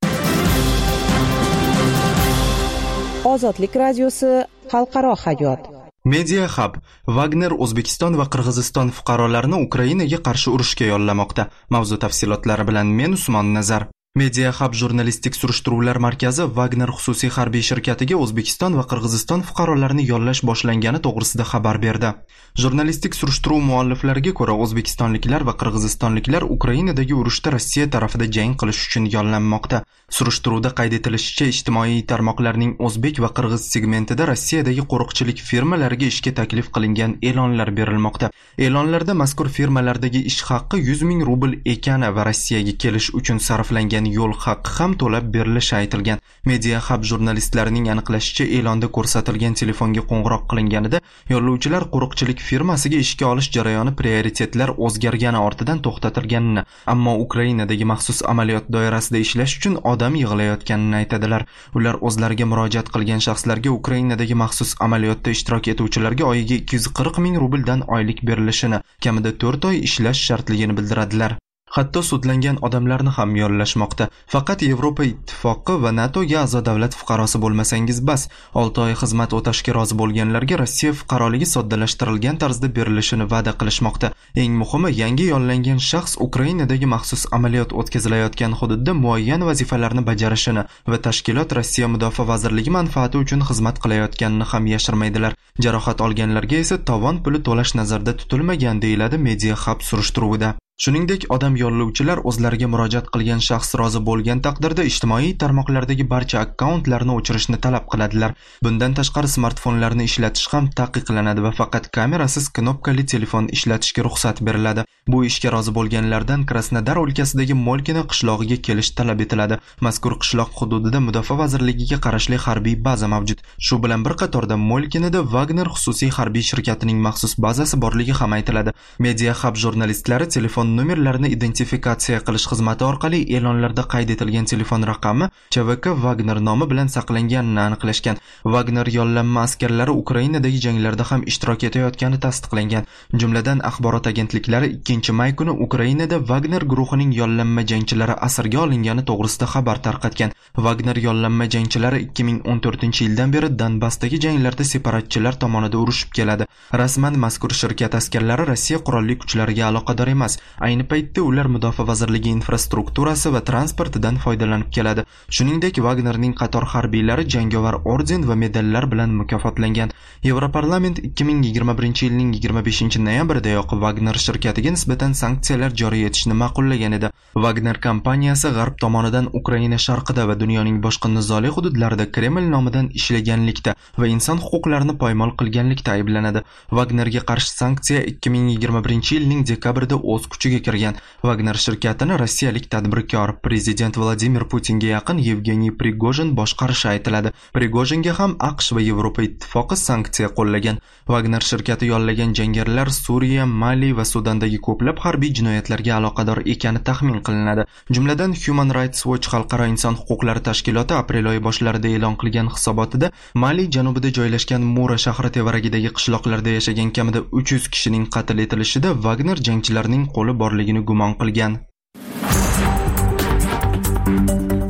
Ozodlik radiosi xalqaro hayot. Media Hub Wagner O'zbekiston va Qirg'iziston fuqarolarini Ukrainaga qarshi urushga yollamoqda. Mavzu tafsilotlari bilan men Usmon Nazar. Media Hub jurnalistik surishtiruvlar markazi Wagner xususiy harbiy shirkatiga O'zbekiston va Qirg'iziston fuqarolarini yollash boshlangani to'g'risida xabar berdi. Jurnalistik surishtiruv mualliflariga ko'ra, o'zbekistonliklar va qirg'izistonliklar Ukrainadagi urushda Rossiya tarafida jang qilish uchun yollanmoqda. Surishtiruvda qayd etilishicha, ijtimoiy tarmoqlarning o'zbek va qirg'iz segmentida Rossiyadagi qo'riqchilik firmalariga ishga taklif qilingan e'lonlar berilmoqda. E'lonlarda mazkur firmalardagi ish haqqi yuz ming rubl ekani va Rossiyaga kelish uchun sarflangan yo'l haqqi ham to'lab berilishi aytilgan. Media Hub jurnalistlarining aniqlashicha, e'londa ko'rsatilgan telefonga qo'ng'iroq qilinganida yo'llovchilar qo'riqchilik firmasiga ishga olish jarayoni prioritetlar o'zgargani ortidan to'xtatilganini, ammo Ukrainadagi maxsus amaliyot doirasida ishlash uchun odam yig'ilayotganini aytadilar. Ular o'zlariga murojaat qilgan shaxslarga Ukrainadagi maxsus amaliyotda ishtirok etuvchilarga oyiga ikki yuz qirq ming rubldan oylik berilishini, kamida to'rt oy ishlash shartligini bildiradilar. Hatto sudlangan odamlarni ham yollashmoqda. Faqat Yevropa Ittifoqi va NATOga a'zo davlat fuqarosi bo'lmasangiz bas. olti oy xizmat o'tashga rozi bo'lganlarga Rossiya fuqaroligi soddalashtirilgan tarzda berilishini va'da qilishmoqda. Eng muhimi, yangi yollangan shaxs Ukrainadagi maxsus amaliyot o'tkazilayotgan hududda muayyan vazifalarni bajarishini va tashkilot Rossiya Mudofaa vazirligi manfaati uchun xizmat qilayotganini ham yashirmaydilar. Jarohat olganlarga esa tovon puli to'lash nazarda tutilmagan, deyiladi Media Hub surishtiruvida. Shuningdek, odam yollovchilar o'zlariga murojaat qilgan shaxs rozi bo'lgan taqdirda ijtimoiy tarmoqlardagi barcha akkauntlarni o'chirishni talab qiladilar. Bundan tashqari smartfonlarni ishlatish ham taqiqlanadi va faqat kamerasiz knopkali telefon ishlatishga ruxsat beriladi. Bu ishga rozi bo'lganlardan Krasnodar o'lkasidagi Molkino qishlog'iga kelish talab etiladi. Mazkur qishloq hududida Mudofaa vazirligiga qarashli harbiy baza mavjud. Shu bilan bir qatorda Molkinoda Wagner xususiy harbiy shirkatining maxsus bazasi borligi ham aytiladi. Media Hub jurnalistlari telefon nomerlarini identifikatsiya qilish xizmati orqali e'lonlarda qayd etilgan telefon raqami Ch V K Wagner nomi bilan saqlanganini aniqlashgan. Wagner yollanma askarlari Ukrainadagi janglarda ham ishtirok etayotgani tasdiqlangan. Jumladan axborot agentliklari ikkinchi may kuni Ukrainada Wagner guruhining yollanma jangchilari asirga olingani to'g'risida xabar tarqatgan. Wagner yollanma jangchilari ikki ming o'n to'rtinchi yildan beri Donbassdagi janglarda separatchilar tomonidan urushib keladi. Rasman mazkur shirkat askarlari Rossiya qurolli kuchlariga aloqador emas. Ayni paytda ular Mudofaa vazirligi infrastrukturasi va transportidan foydalanib keladi. Shuningdek, Wagnerning qator harbiylari jangovar orden va medallar bilan mukofotlangan. Yevroparlament ikki ming yigirma birinchi yilning yigirma beshinchi noyabridayoq Wagner shirkatiga nisbatan sanksiyalar joriy etishni ma'qullagan edi. Wagner kompaniyasi G'arb tomonidan Ukraina sharqida va dunyoning boshqa nizoli hududlarida Kreml nomidan ishlaganlikda va inson huquqlarini poymol qilganlikda ayblanadi. Wagnerga qarshi sanksiya ikki ming yigirma birinchi yilning dekabrida o'z kuchiga kirgan. Wagner shirkatini rossiyalik tadbirkor prezident Vladimir Putinga yaqin Yevgeniy Prigojin boshqarishi aytiladi. Prigojinga ham AQSh va Yevropa Ittifoqi sanksiya qo'llagan. Wagner shirkati yollagan jangarilar Suriya, Mali va Sudandagi ko'plab harbiy jinoyatlarga aloqador ekani taxmin qilinadi. Jumladan Human Rights Watch xalqaro inson huquqlari tashkiloti aprel oyi boshlarida e'lon qilgan hisobotida Mali janubida joylashgan Mura shahri tevaragidagi qishloqlarda yashagan kamida uch yuz kishining qatl etilishida Wagner jangchilarining qo'li borligini gumon qilgan.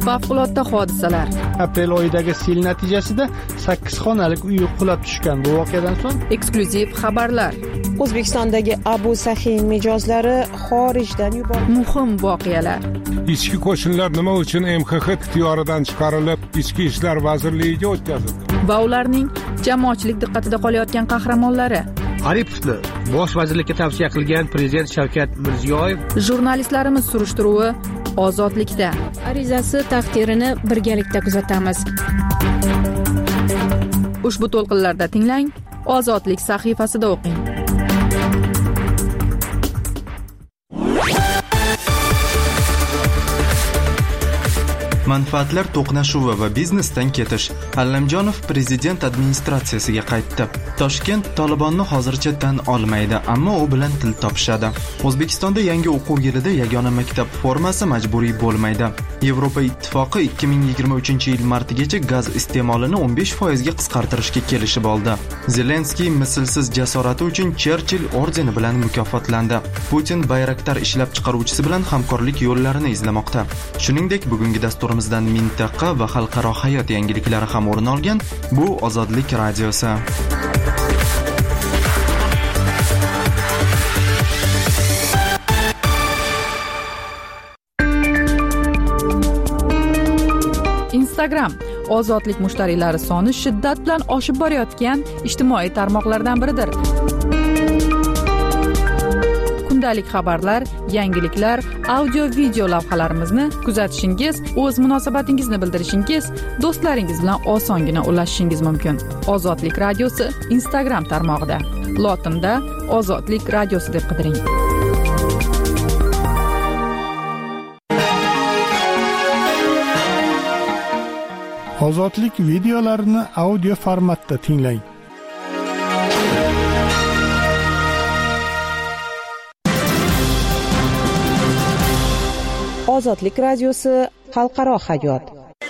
Favqulodda hodisalar. Aprel oyidagi sel natijasida sakkiz xonalik uy qulab tushgan. Bu voqeadan so'ng eksklyuziv xabarlar. O'zbekistondagi Abu Sahin mijozlari xorijdan yuborildi. Muhim voqealar. Ichki qo'shinlar nima uchun M X X ixtiyoridan chiqarilib, Ichki ishlar vazirligiga o'tkazildi? Va ularning jamoatchilik diqqatida qolayotgan qahramonlari. Aripovni bosh vazirlikka tavsiya qilgan prezident Shavkat Mirziyoyev. Jurnalistlarimiz surishtiruvi ozodlikda. Arizasi taqdirini birgalikda kuzatamiz. Ushbu to'lqinlarda tinglang, Ozodlik sahifasida o'qing. Manfaatlar to'qnashuvi va biznesdan ketish. Allamjonov prezident administratsiyasiga qaytdi. Toshkent Tolibonni hozircha tan olmaydi, ammo u bilan til topishadi. O'zbekistonda yangi o'quv yilida yagona maktab formasi majburiy bo'lmaydi. Yevropa Ittifoqi ikki ming yigirma uchinchi yil martigacha gaz iste'molini o'n besh foizga qisqartirishga kelishib oldi. Zelenskiy mislsiz jasorati uchun Cherchill ordeni bilan mukofotlandi. Putin Bayraktar ishlab chiqaruvchisi bilan hamkorlik yo'llarini izlamoqda. Shuningdek, bugungi dasturimizdan mintaqa va xalqaro hayot yangiliklari ham o'rin olgan. Bu Ozodlik radiosi. Instagram ozodlik mushtariylari soni shiddat bilan oshib borayotgan ijtimoiy tarmoqlardan biridir. Kundalik xabarlar, yangiliklar, audio video lavhalarimizni kuzatishingiz, o'z munosabatingizni bildirishingiz, do'stlaringiz bilan osongina ulashishingiz mumkin. Ozodlik radiosi Instagram tarmog'ida. Lotinda Ozodlik radiosi deb qidiring. Ozodlik videolarini audio formatda tinglang. Ozodlik radiosi xalqaro hayot.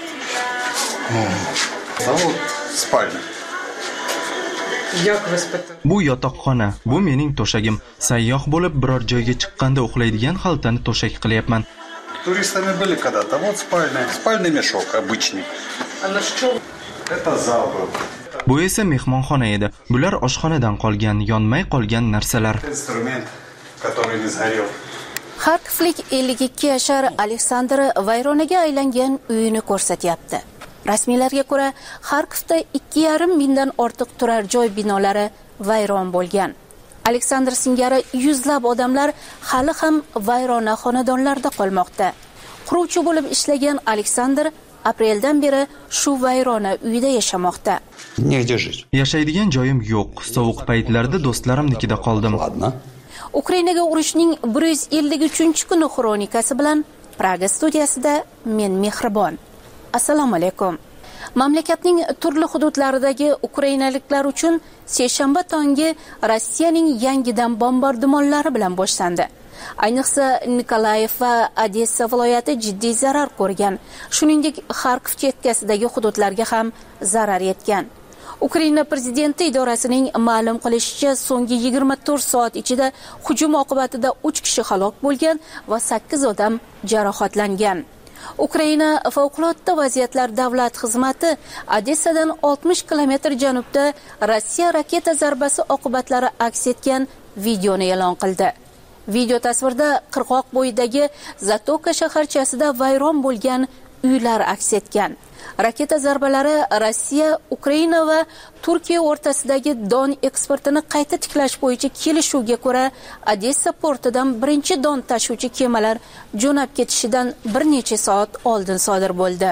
Bu yotoqxona, bu mening to'shagim. Sayyoh bo'lib biror joyga chiqqanda uxlaydigan xaltani to'shak qilyapman. Туристами были когда-то. Вот спальный, спальный мешок обычный. Это зал был. Bu esa mehmonxona edi. Bular oshxonadan qolgan, yonmay qolgan narsalar. Instrument, который не сгорел. Xarkovlik ellik ikki yashar Aleksandr vayronaga aylangan uyini ko'rsatyapti. Rasmiylarga ko'ra, Xarkovda ikki yarim mingdan ortiq turar joy binolari vayron bo'lgan. Aleksandr singari yuzlab odamlar hali ham vayrona xonadonlarda qolmoqda. Quruvchi bo'lib ishlagan Aleksandr apreldan beri shu vayrona uyda yashamoqda. Yashaydigan joyim yo'q. Sovuq paytlarda do'stlarimnikida qoldim. Ukrainaga urushning bir yuz ellik uchinchi kuni xronikasi bilan Praga studiyasida men Mehribon. Assalomu alaykum. Mamlakatning turli hududlaridagi ukrainaliklar uchun seshanba tongi Rossiyaning yangidan bombardimonlari bilan boshlandi. Ayniqsa Nikolayev va Odessa viloyati jiddiy zarar ko'rgan. Shuningdek, Xarkov chekkasidagi hududlarga ham zarar yetgan. Ukraina prezidenti idorasining ma'lum qilishicha, so'nggi yigirma to'rt soat ichida hujum oqibatida uch kishi halok bo'lgan va sakkiz odam jarohatlangan. Ukraina favqulodda vaziyatlar davlat xizmati Odessadan oltmish kilometr janubda Rossiya raketa zarbasi oqibatlari aks etgan videoni e'lon qildi. Video tasvirda qirg'oq bo'yidagi Zatoka shaharchasida vayron bo'lgan uylar aks etgan. Raketa zarbalari Rossiya, Ukraina va Turkiya o'rtasidagi don eksportini qayta tiklash bo'yicha kelishuvga ko'ra Odessa portidan birinchi don tashuvchi kemalar jo'nab ketishidan bir necha soat oldin sodir bo'ldi.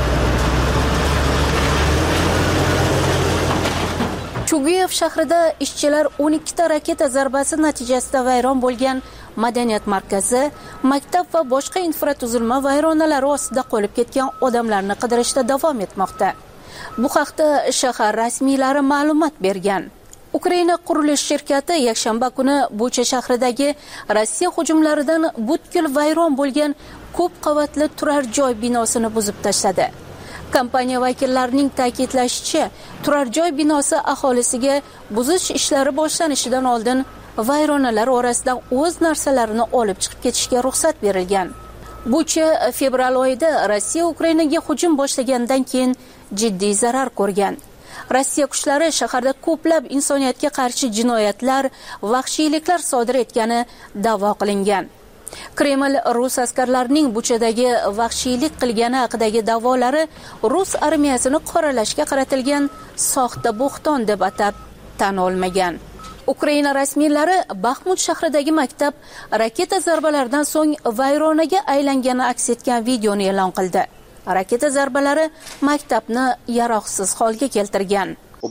Chuguyev shahrida ishchilar o'n ikkita raketa zarbasi natijasida vayron bo'lgan madaniyat markazi, maktab va boshqa infratuzilma vayronalari ostida qolib ketgan odamlarni qidirishda davom etmoqda. Bu haqda shahar rasmiylari ma'lumot bergan. Ukraina qurilish shirkati yakshanba kuni Bucha shahridagi Rossiya hujumlaridan butkul vayron bo'lgan ko'p qavatli turar joy binosini buzib tashladi. Kompaniya vakillarining ta'kidlashicha, turar joy binosi aholisiga buzish ishlari boshlanishidan oldin vayronalar orasidan o'z narsalarini olib chiqib ketishga ruxsat berilgan. Bucha fevral oyida Rossiya Ukrainaga hujum boshlagandan keyin jiddiy zarar ko'rgan. Rossiya kuchlari shaharda ko'plab insoniyatga qarshi jinoyatlar, vahshiyliklar sodir etgani da'vo qilingan. Kreml rus askarlarining Buchadagi vahshiylik qilgani haqidagi da'volari rus armiyasini qoralashga qaratilgan soxta bo'xton deb atab tan olmagan. Ukraina rasmiylari Baxmut shahridagi maktab raketa zarbalaridan so'ng vayronaga aylangani aks etgan videoni e'lon qildi. Raketa zarbalari maktabni yaroqsiz holga keltirgan.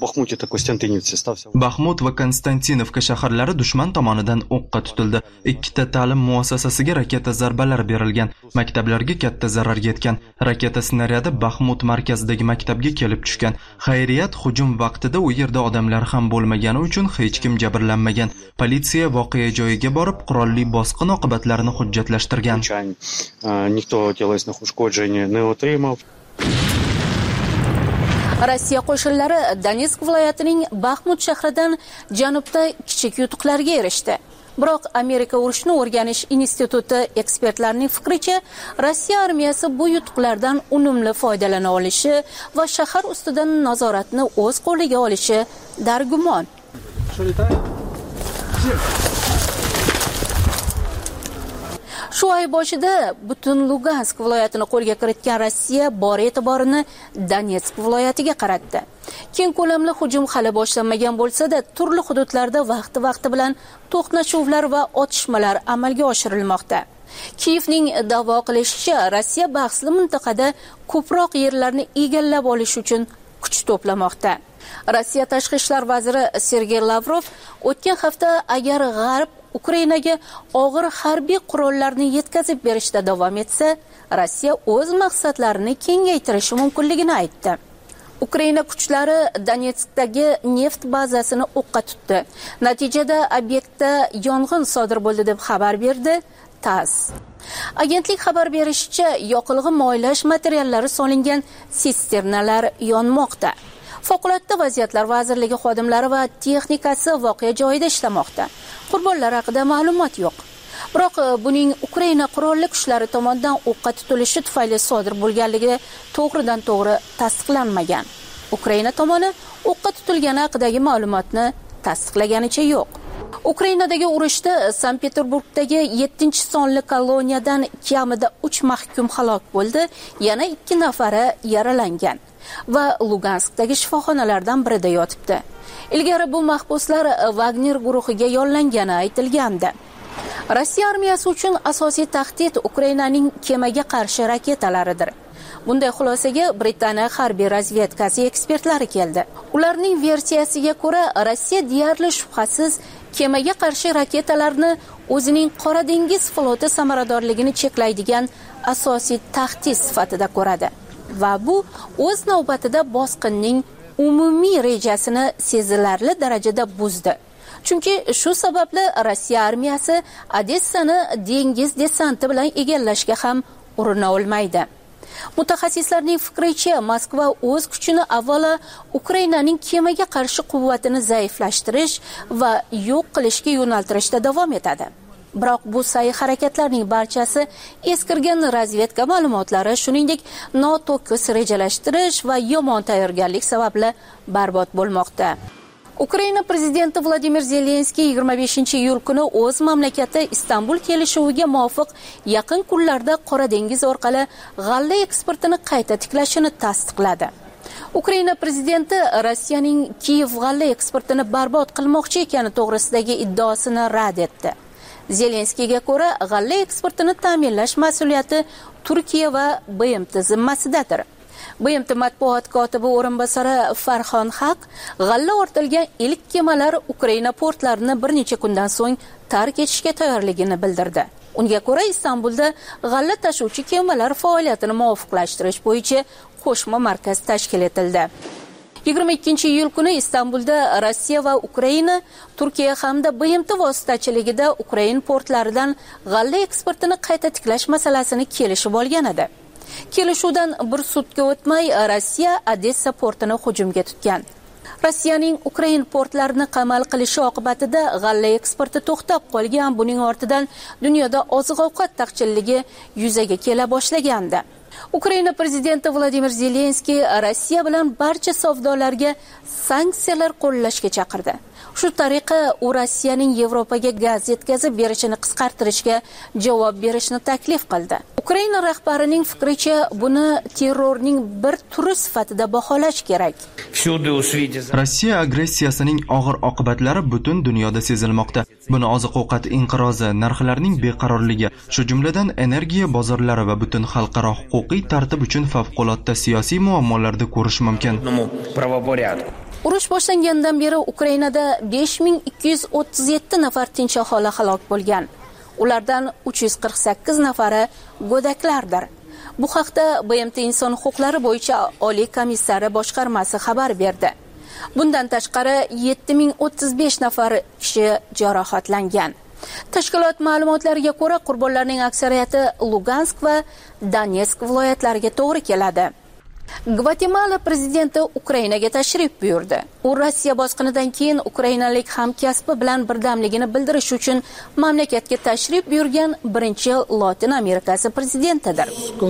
Baxmut va Konstantinovka shaharlari dushman tomonidan o'qqa tutildi. Ikkita ta'lim muassasasiga raketa zarbalari berilgan. Maktablarga katta zarar yetgan. Raketa snaryadi Baxmut markazidagi maktabga kelib tushgan. Xayriyat, hujum vaqtida u yerda odamlar ham bo'lmagani uchun hech kim jabrlanmagan. Politsiya voqea joyiga borib, qurolli bosqin oqibatlarini hujjatlashtirgan. Rossiya qo'shinlari Donetsk viloyatining Baxmut shahridan janubda kichik yutuqlarga erishdi. Biroq Amerika urushni o'rganish instituti ekspertlarining fikricha, Rossiya armiyasi bu yutuqlardan unumli foydalana olishi va shahar ustidan nazoratni o'z qo'liga olishi dargumon. Shu oy boshida butun Lugansk viloyatini qo'lga kiritgan Rossiya bor e'tiborini Donetsk viloyatiga qaratdi. Keng ko'lamli hujum hali boshlanmagan bo'lsa-da, turli hududlarda vaqti-vaqti bilan to'qnashuvlar va otishmalar amalga oshirilmoqda. Kiyevning da'vo qilishicha, Rossiya bahsli mintaqada ko'proq yerlarni egallab olish uchun kuch to'plamoqda. Rossiya tashqi ishlar vaziri Sergey Lavrov o'tgan hafta agar G'arb Ukrainaga og'ir harbiy qurollarni yetkazib berishda davom etsa, Rossiya o'z maqsadlarini kengaytirishi mumkinligini aytdi. Ukraina kuchlari Donetskdagi neft bazasini o'qqa tutdi. Natijada obyektda yong'in sodir bo'ldi deb xabar berdi TASS. Agentlik xabar berishicha, yoqilg'i moylash materiallari solingan sisternalar yonmoqda. Favqulodda vaziyatlar vazirligi xodimlari va texnikasi voqea joyida ishlamoqda. Qurbonlar haqida ma'lumot yo'q. Biroq buning Ukraina qurolli kuchlari tomonidan o'qqa tutilishi tufayli sodir bo'lganligi to'g'ridan-to'g'ri tasdiqlanmagan. Ukraina tomoni o'qqa tutilgani haqidagi ma'lumotni tasdiqlaganicha yo'q. Ukrainadagi urushda Sankt-Peterburgdagi yettinchi sonli koloniyadan kamida uch mahkum halok bo'ldi, yana ikki nafari yaralangan va Luganskdagi shifoxonalardan birida yotibdi. Ilgari bu mahbuslar Wagner guruhiga yollangani aytilgandi. Rossiya armiyasi uchun asosiy tahdid Ukrainaning kemaga qarshi raketalaridir. Bunday xulosaga Britaniya harbiy razvedkasi ekspertlari keldi. Ularning versiyasiga ko'ra, Rossiya deyarli shubhasiz kemaga qarshi raketalarni o'zining Qora dengiz floti samaradorligini cheklaydigan asosiy tahdid sifatida ko'radi. Va bu o'z navbatida bosqinning umumiy rejasini sezilarli darajada buzdi. Chunki shu sababli Rossiya armiyasi Odessani dengiz desanti bilan egallashga ham urina olmaydi. Mutaxassislarning fikricha, Moskva o'z kuchini avvalo Ukrainaning kemaga qarshi quvvatini zaiflashtirish va yo'q qilishga yo'naltirishda davom etadi. Biroq bu sa'y harakatlarning barchasi eskirgan razvedka ma'lumotlari, shuningdek noto'kis rejalashtirish va yomon tayyorgarlik sababli barbod bo'lmoqda. Ukraina prezidenti Vladimir Zelenskiy yigirma beshinchi iyul kuni o'z mamlakati Istanbul kelishuviga muvofiq yaqin kunlarda Qora dengiz orqali g'alla eksportini qayta tiklashini tasdiqladi. Ukraina prezidenti Rossiyaning Kiyev g'alla eksportini barbod qilmoqchi ekani to'g'risidagi iddaosini rad etdi. Zelenskiyga ko'ra, g'alla eksportini ta'minlash mas'uliyati Turkiya va B M T zimmasidadir. B M T matbuot kotibi o'rinbosari Farxon Haq g'alla ortilgan ilk kemalar Ukraina portlarini bir necha kundan so'ng tark etishga tayyorligini bildirdi. Unga ko'ra, Istanbulda g'alla tashuvchi kemalar faoliyatini muvofiqlashtirish bo'yicha qo'shma markaz tashkil etildi. yigirma ikkinchi iyul kuni Istanbulda Rossiya va Ukraina, Turkiya hamda B M T vositachiligida Ukraina portlaridan g'alla eksportini qayta tiklash masalasini kelishib olgan edi. Kelishuvdan bir sutka o'tmay Rossiya Odessa portini hujumga tutgan. Rossiyaning Ukrain portlarini qamal qilishi oqibatida g'alla eksporti to'xtab qolgan, buning ortidan dunyoda oziq-ovqat taqchilligi yuzaga kela boshlagandi. Ukraina prezidenti Vladimir Zelenskiy Rossiya bilan barcha savdolarga sanksiyalar qo'llashga chaqirdi. Shu tariqa u Rossiyaning Yevropaga gaz yetkazib berishini qisqartirishga javob berishni taklif qildi. Ukraina rahbarining fikricha, buni terrorning bir turi sifatida baholash kerak. Rossiya agressiyasining og'ir oqibatlari butun dunyoda sezilmoqda. Buni oziq-ovqat inqirozi, narxlarning beqarorligi, shu jumladan energiya bozorlari va butun xalqaro huquqiy tartib uchun favqulodda siyosiy muammolarda ko'rish mumkin. Urush boshlangandan beri Ukrainada besh ming ikki yuz o'ttiz yetti nafar tinch aholi halok bo'lgan. Ulardan uch yuz qirq sakkiz nafari go'daklardir. Bu haqda B M T Inson huquqlari bo'yicha Oliy komissari boshqarmasi xabar berdi. Bundan tashqari yetti ming o'ttiz besh nafar kishi jarohatlangan. Tashkilot ma'lumotlariga ko'ra, qurbonlarning aksariyati Lugansk va Donetsk viloyatlariga to'g'ri keladi. Gvatemala prezidenti Ukrainaga tashrif buyurdi. U Rossiya bosqinidan keyin ukrainalik hamkasbi bilan birdamligini bildirish uchun mamlakatga tashrif buyurgan birinchi Latin Amerikasi prezidentidir.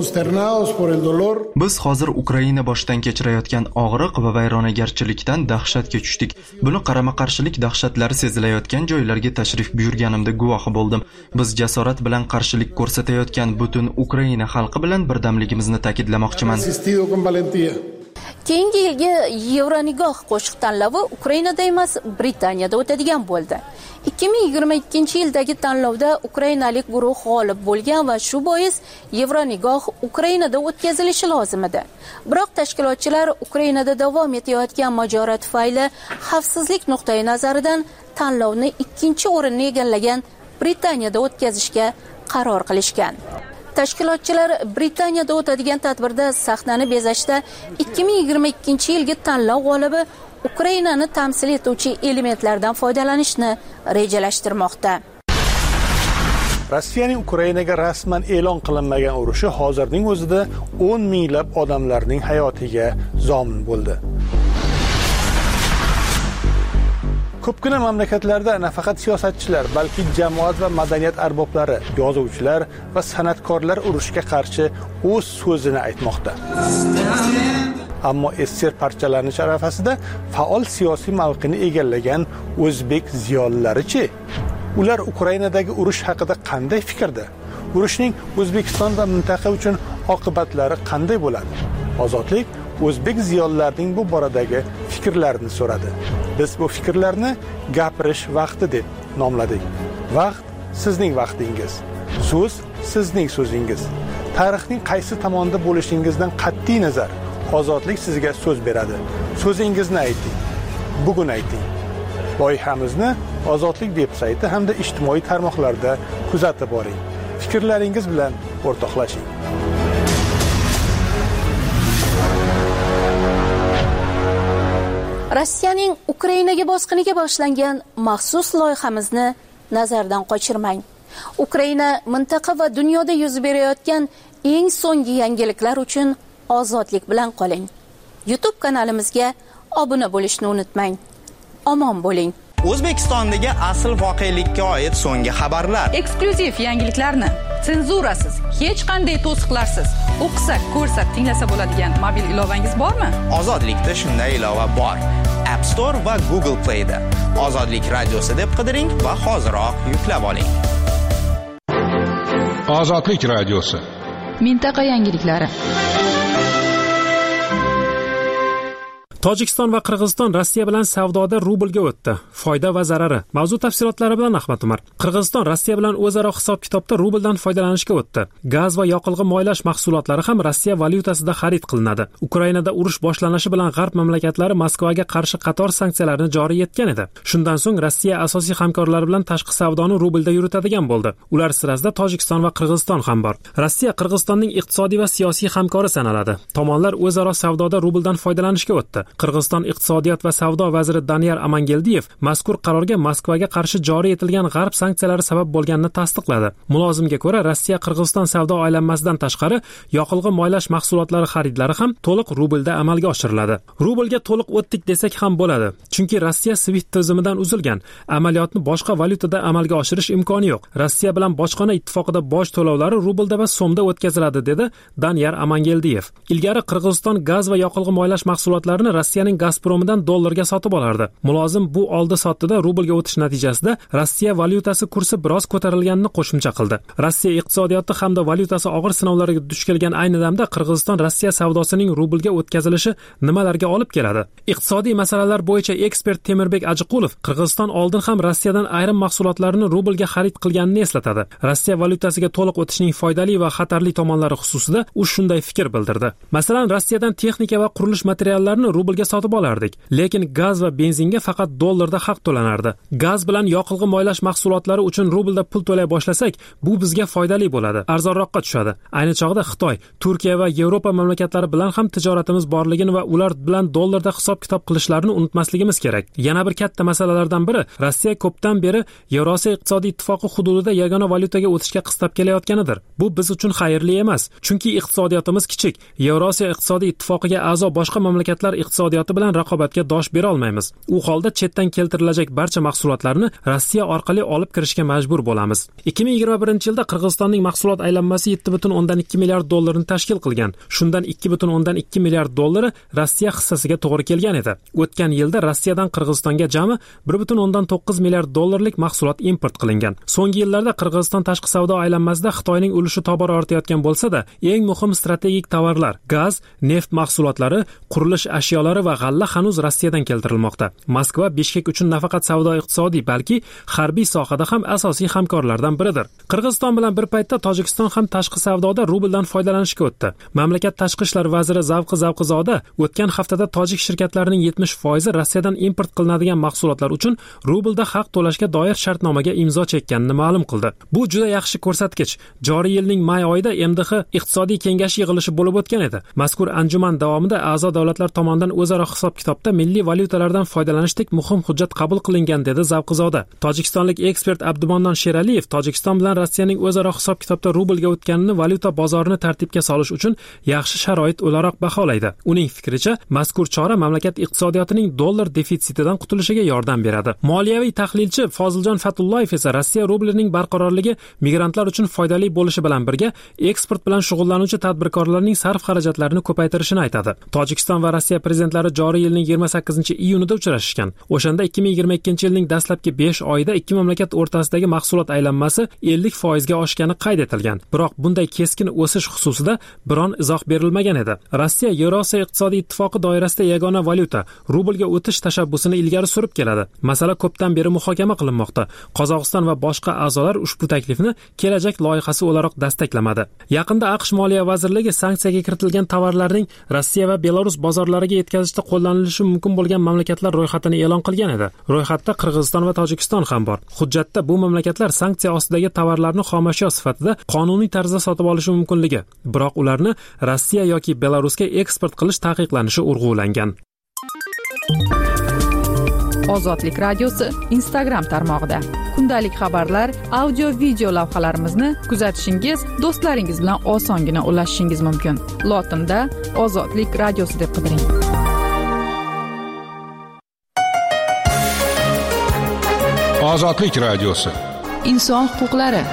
Biz hozir Ukraina boshdan kechirayotgan og'riq va vayronagarchilikdan dahshatga tushdik. Buni qarama-qarshilik dahshatlari sezilayotgan joylarga tashrif buyurganimda guvohi bo'ldim. Biz jasorat bilan qarshilik ko'rsatayotgan butun Ukraina xalqi bilan birdamligimizni ta'kidlamoqchiman. Keyingi yilgi Yevronigoh qo'shiq tanlovi Ukrainada emas, Britaniyada o'tadigan bo'ldi. ikki ming yigirma ikkinchi yildagi tanlovda ukrainalik guruh g'olib bo'lgan va shu bois Yevronigoh Ukrainada o'tkazilishi lozim edi. Biroq tashkilotchilar Ukrainada davom etayotgan mojaro tufayli xavfsizlik nuqtai nazaridan tanlovni ikkinchi o'rinni egallagan Britaniyada o'tkazishga qaror qilishgan. Tashkilotchilar Britaniyada o'tadigan tadbirda sahnani bezashda ikki ming yigirma ikkinchi yilgi tanlov g'olibi Ukrainani tamsil etuvchi elementlardan foydalanishni rejalashtirmoqda. Rossiyaning Ukrainaga rasman e'lon qilinmagan urushi hozirning o'zida o'n minglab odamlarning hayotiga zomin bo'ldi. Ko'pgina mamlakatlarda nafaqat siyosatchilar, balki jamoat va madaniyat arboblari, yozuvchilar va san'atkorlar urushga qarshi o'z so'zini aytmoqda. Ammo esser parchalanish arafasida faol siyosiy mavqeni egallagan o'zbek ziyolilari-chi? Ular Ukrainadagi urush haqida qanday fikrda? Urushning O'zbekiston va mintaqa uchun oqibatlari qanday bo'ladi? Ozodlik o'zbek ziyolilarining bu boradagi fikrlarini so'radi. Biz bu fikrlarni gapirish vaqti deb nomladik. Vaqt sizning vaqtingiz. So'z sizning so'zingiz. Tarixning qaysi tomonda bo'lishingizdan qat'iy nazar, ozodlik sizga so'z beradi. So'zingizni ayting. Bugun ayting. Loyihamizni Ozodlik veb-sayti hamda ijtimoiy tarmoqlarda kuzatib boring. Fikrlaringiz bilan o'rtoqlashing. Rossiyaning Ukrainaga bosqiniga boshlangan maxsus loyihamizni nazardan qochirmang. Ukraina mintaqa va dunyoda yuz berayotgan eng so'nggi yangiliklar uchun ozodlik bilan qoling. YouTube kanalimizga obuna bo'lishni unutmang. Omon bo'ling. O'zbekistondagi asl voqelikka oid so'nggi xabarlar, eksklyuziv yangiliklarni senzurasiz, hech qanday to'siqlarsiz o'qisak, ko'rsak, tinglasa bo'ladigan mobil ilovangiz bormi? Ozodlikda shunday ilova bor. App Store va Google Play da Ozodlik radiosi deb qidiring va hoziroq yuklab oling. Ozodlik radiosi. Mintaqa yangiliklari. Tojikiston va Qirg'iziston Rossiya bilan savdoda rublga o'tdi. Foyda va zarari. Mavzu tafsilotlari bilan Ahmad Umar. Qirg'iziston Rossiya bilan o'zaro hisob-kitobda rubldan foydalanishga o'tdi. Gaz va yoqilg'i moylash mahsulotlari ham Rossiya valyutasida xarid qilinadi. Ukrainada urush boshlanishi bilan G'arb mamlakatlari Moskvaga qarshi qator sanksiyalarni joriy etgan edi. Shundan so'ng Rossiya asosiy hamkorlari bilan tashqi savdoni rublda yuritadigan bo'ldi. Ular sirasida Tojikiston va Qirg'iziston ham bor. Rossiya Qirg'izistonning iqtisodiy va siyosiy hamkori sanaladi. Tomonlar o'zaro savdoda rubldan foydalanishga o'tdi. Qirg'iziston iqtisodiyot va savdo vaziri Danyar Amangeldiyev mazkur qarorga Moskvaga qarshi joriy etilgan g'arb sanksiyalari sabab bo'lganini tasdiqladi. Mulozimga ko'ra, Rossiya Qirg'iziston savdo aylanmasidan tashqari yoqilg'i moylash mahsulotlari xaridlari ham to'liq rublda amalga oshiriladi. Rublga to'liq o'tdik desak ham bo'ladi, chunki Rossiya SWIFT tizimidan uzilgan. Amaliyotni boshqa valyutada amalga oshirish imkoni yo'q. Rossiya bilan bojxona ittifoqida boj to'lovlari rublda va so'mda o'tkaziladi, dedi Danyar Amangeldiyev. Ilgari Qirg'iziston gaz va yoqilg'i moylash mahsulotlarini Rossiyaning Gazpromidan dollarga sotib olardi. Mulozim bu oldi-sotdida rublga o'tish natijasida Rossiya valyutasi kursi biroz ko'tarilganini qo'shimcha qildi. Rossiya iqtisodiyoti hamda valyutasi og'ir sinovlarga duch kelgan ayni damda Qirg'iziston Rossiya savdosining rublga o'tkazilishi nimalarga olib keladi? Iqtisodiy masalalar bo'yicha ekspert Temirbek Ajiqulov Qirg'iziston oldin ham Rossiyadan ayrim mahsulotlarni rublga xarid qilganini eslatadi. Rossiya valyutasiga to'liq o'tishning foydali va xatarli tomonlari xususida u shunday fikr bildirdi. Masalan, Rossiyadan texnika va qurilish materiallarini rublga sotib olardik, lekin gaz va benzinga faqat dollarda haq to'lanardi. Gaz bilan yoqilg'i moylash mahsulotlari uchun rublda pul to'lay boshlasak, bu bizga foydali bo'ladi, arzonroqqa tushadi. Ayni chog'da Xitoy, Turkiya va Yevropa mamlakatlari bilan ham tijoratimiz borligini va ular bilan dollarda hisob-kitob qilishlarini unutmasligimiz kerak. Yana bir katta masalalardan biri Rossiya ko'pdan beri Yevrosiyo iqtisodiy ittifoqi hududida yagona valyutaga o'tishga qistab kelayotganidir. Bu biz uchun xayrli emas, chunki iqtisodiyotimiz kichik. Yevrosiyo iqtisodiy ittifoqiga a'zo boshqa mamlakatlar iqtisodiyoti bilan raqobatga dosh bera olmaymiz. U holda chetdan keltirilajak barcha mahsulotlarni Rossiya orqali olib kirishga majbur bo'lamiz. ikki ming yigirma birinchi yilda Qirg'izistonning mahsulot aylanmasi yetti butun o'ndan ikki milliard dollarni tashkil qilgan. Shundan ikki butun o'ndan ikki milliard dollari Rossiya hissasiga to'g'ri kelgan edi. O'tgan yilda Rossiyadan Qirg'izistonga jami bir butun o'ndan to'qqiz milliard dollarlik mahsulot import qilingan. So'nggi yillarda Qirg'iziston tashqi savdo aylanmasida Xitoyning ulushi tobora ortayotgan bo'lsa-da, eng muhim strategik tovarlar, gaz, neft mahsulotlari, qurilish ashyolari va g'alla hanuz Rossiyadan keltirilmoqda. Moskva Bishkek uchun nafaqat savdo iqtisodiy, balki harbiy sohada ham asosiy hamkorlardan biridir. Qirg'iziston bilan bir paytda Tojikiston ham tashqi savdoda rubldan foydalanishga o'tdi. Mamlakat tashqi ishlar vaziri Zavqi Zavqizoda o'tgan haftada tojik shirkatlarining yetmish foizi Rossiyadan import qilinadigan mahsulotlar uchun rublda haq to'lashga doir shartnomaga imzo chekkanini ma'lum qildi. Bu juda yaxshi ko'rsatkich. Joriy yilning may oyida M D X iqtisodiy kengashi yig'ilishi bo'lib o'tgan edi. Mazkur anjuman davomida a'zo davlatlar tomonidan o'zaro hisob-kitobda milliy valyutalardan foydalanishdek muhim hujjat qabul qilingan, dedi Zavqizoda. Tojikistonlik ekspert Abdumondon Sheraliyev Tojikiston bilan Rossiyaning o'zaro hisob-kitobda rublga o'tganini valyuta bozorini tartibga solish uchun yaxshi sharoit o'laroq baholaydi. Uning fikricha, mazkur chora mamlakat iqtisodiyotining dollar defitsitidan qutulishiga yordam beradi. Moliyaviy tahlilchi Foziljon Fatullayev esa Rossiya rublining barqarorligi migrantlar uchun foydali bo'lishi bilan birga eksport bilan shug'ullanuvchi tadbirkorlarning sarf xarajatlarini ko'paytirishini aytadi. Tojikiston va Rossiya prezidentlari joriy yilning yigirma sakkizinchi iyunida uchrashishgan. O'shanda ikki ming yigirma ikkinchi yilning dastlabki besh oyida ikki mamlakat o'rtasidagi mahsulot aylanmasi ellik foizga oshgani qayd etilgan. Biroq bunday keskin o'sish xususida biron izoh berilmagan edi. Rossiya Yevrosiyo iqtisodiy ittifoqi doirasida yagona valyuta rublga o'tish tashabbusini ilgari surib keladi. Masala ko'pdan beri muhokama qilinmoqda. Qozog'iston va boshqa a'zolar ushbu taklifni kelajak loyihasi o'laroq dastaklamadi. Yaqinda AQSh Moliya vazirligi sanksiyaga kiritilgan tovarlarning Rossiya va Belarus bozorlariga yetkazishda qo'llanilishi mumkin bo'lgan mamlakatlar ro'yxatini e'lon qilgan edi. Ro'yxatda Qirg'iziston va Tojikiston ham bor. Hujjatda bu mamlakatlar sanksiya ostidagi tovarlarni xomashyo sifatida qonuniy tarzda sotib olishi mumkinligi, biroq ularni Rossiya yoki Belarusga eksport qilish taqiqlanishi urg'ulangan. Ozodlik radiosi Instagram tarmog'ida kundalik xabarlar, audio video lavhalarimizni kuzatishingiz, do'stlaringiz bilan osongina ulashishingiz mumkin. Lotinda Ozodlik radiosi deb qidiring. Ozodlik radiosi. Inson huquqlari.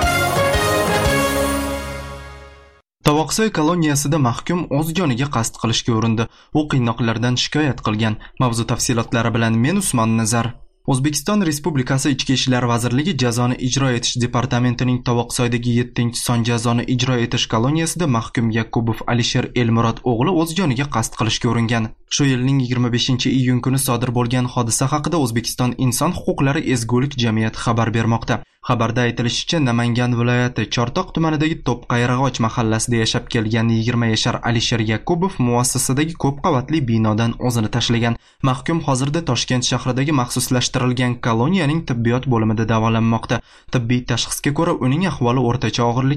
Tovoqsoy koloniyasida mahkum o'z joniga qasd qilishga urindi. U qiynoqlardan shikoyat qilgan. Mavzu tafsilotlari bilan men Usmon Nazar. O'zbekiston Respublikasi Ichki ishlar vazirligi jazoni ijro etish departamentining Tovoqsoydagi yettinchi son jazoni ijro etish koloniyasida mahkum Yakubov Alisher Elmurod o'g'li o'z joniga qasd qilishga uringan. Shu yilning yigirma beshinchi iyun kuni sodir bo'lgan hodisa haqida O'zbekiston Inson huquqlari ezgulik jamiyati xabar bermoqda. Xabarda aytilishicha, Namangan viloyati Chortoq tumanidagi To'pqayrag'och mahallasida yashab kelgan yigirma yashar Alisher Yakubov muassasadagi ko'p qavatli binodan o'zini tashlagan. Mahkum hozirda Toshkent shahridagi maxsuslashtirilgan koloniyaning tibbiyot bo'limida davolanmoqda. Tibbiy tashxisga ko'ra uning ahvoli o'rtacha og'irlikda.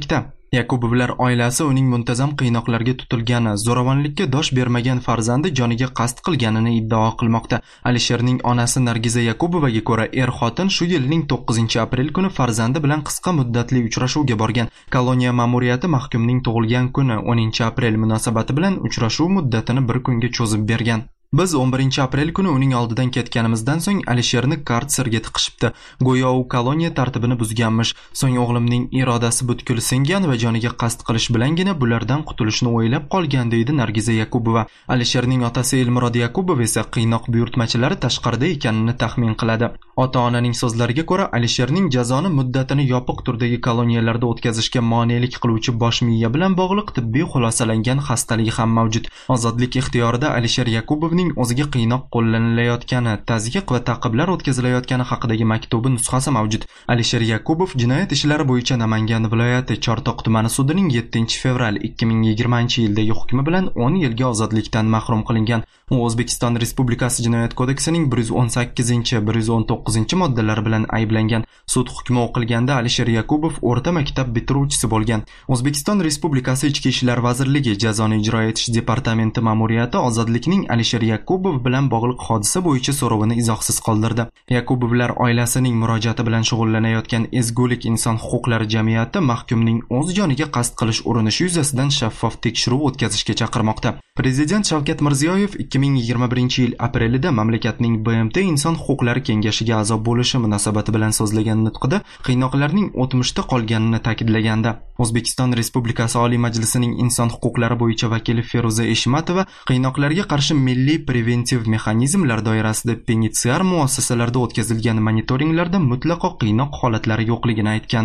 Yakubovlar oilasi uning muntazam qiynoqlarga tutilgani, zo'ravonlikka dosh bermagan farzandi joniga qasd qilganini iddao qilmoqda. Alisherning onasi Nargiza Yakubovaga ko'ra, er-xotin shu yilning to'qqizinchi aprel kuni farzandi bilan qisqa muddatli uchrashuvga borgan. Koloniya ma'muriyati mahkumning tug'ilgan kuni o'ninchi aprel munosabati bilan uchrashuv muddatini bir kunga cho'zib bergan. Biz o'n birinchi aprel kuni uning oldidan ketganimizdan so'ng Alisherni karserga tiqishibdi. Go'yo u koloniya tartibini buzganmish. So'ng o'g'limning irodasi butkul singan va joniga qasd qilish bilangina bulardan qutulishni o'ylab qolgan, deydi Nargiza Yakubova. Alisherning otasi Elmurod Yakubov esa qiynoq buyurtmachilari tashqarida ekanini taxmin qiladi. Ota-onaning so'zlariga ko'ra, Alisherning jazoni muddatini yopiq turdagi koloniyalarda o'tkazishga monelik qiluvchi bosh miya bilan bog'liq tibbiy xulosalangan xastaligi ham mavjud. Ozodlik ixtiyorida Alisher Yakubov o'ziga qiynoq qo'llanilayotgani, tazyiq va ta'qiblar o'tkazilayotgani haqidagi maktubi nusxasi mavjud. Alisher Yakubov jinoyat ishlari bo'yicha Namangan viloyati Chortoq tumani sudining yettinchi fevral ikki ming yigirmanchi yildagi hukmi bilan o'n yilga ozodlikdan mahrum qilingan. U O'zbekiston Respublikasi Jinoyat kodeksining bir yuz o'n sakkizinchi, bir yuz o'n to'qqizinchi moddalari bilan ayblangan. Sud hukmi o'qilganda Alisher Yakubov o'rta maktab bitiruvchisi bo'lgan. O'zbekiston Respublikasi Ichki ishlar vazirligi Jazoni ijro etish departamenti ma'muriyati ozodlikning Alisher Yakubov bilan bog'liq hodisa bo'yicha so'rovini izohsiz qoldirdi. Yakubovlar oilasining murojaati bilan shug'ullanayotgan Ezgulik inson huquqlari jamiyati mahkumning o'z joniga qasd qilish urinishi yuzasidan shaffof tekshiruv o'tkazishga chaqirmoqda. Prezident Shavkat Mirziyoyev ikki ming yigirma birinchi yil aprelida mamlakatning B M T Inson huquqlari kengashiga a'zo bo'lishi munosabati bilan so'zlagan nutqida qiynoqlarning o'tmishda qolganini ta'kidlaganda, O'zbekiston Respublikasi Oliy Majlisining inson huquqlari bo'yicha vakili Feruza Eshmatova qiynoqlarga qarshi milliy preventiv mexanizmlar doirasida penitensiar muassasalarda o'tkazilgan monitoringlarda mutlaqo qiynoq holatlari yo'qligini aytgan.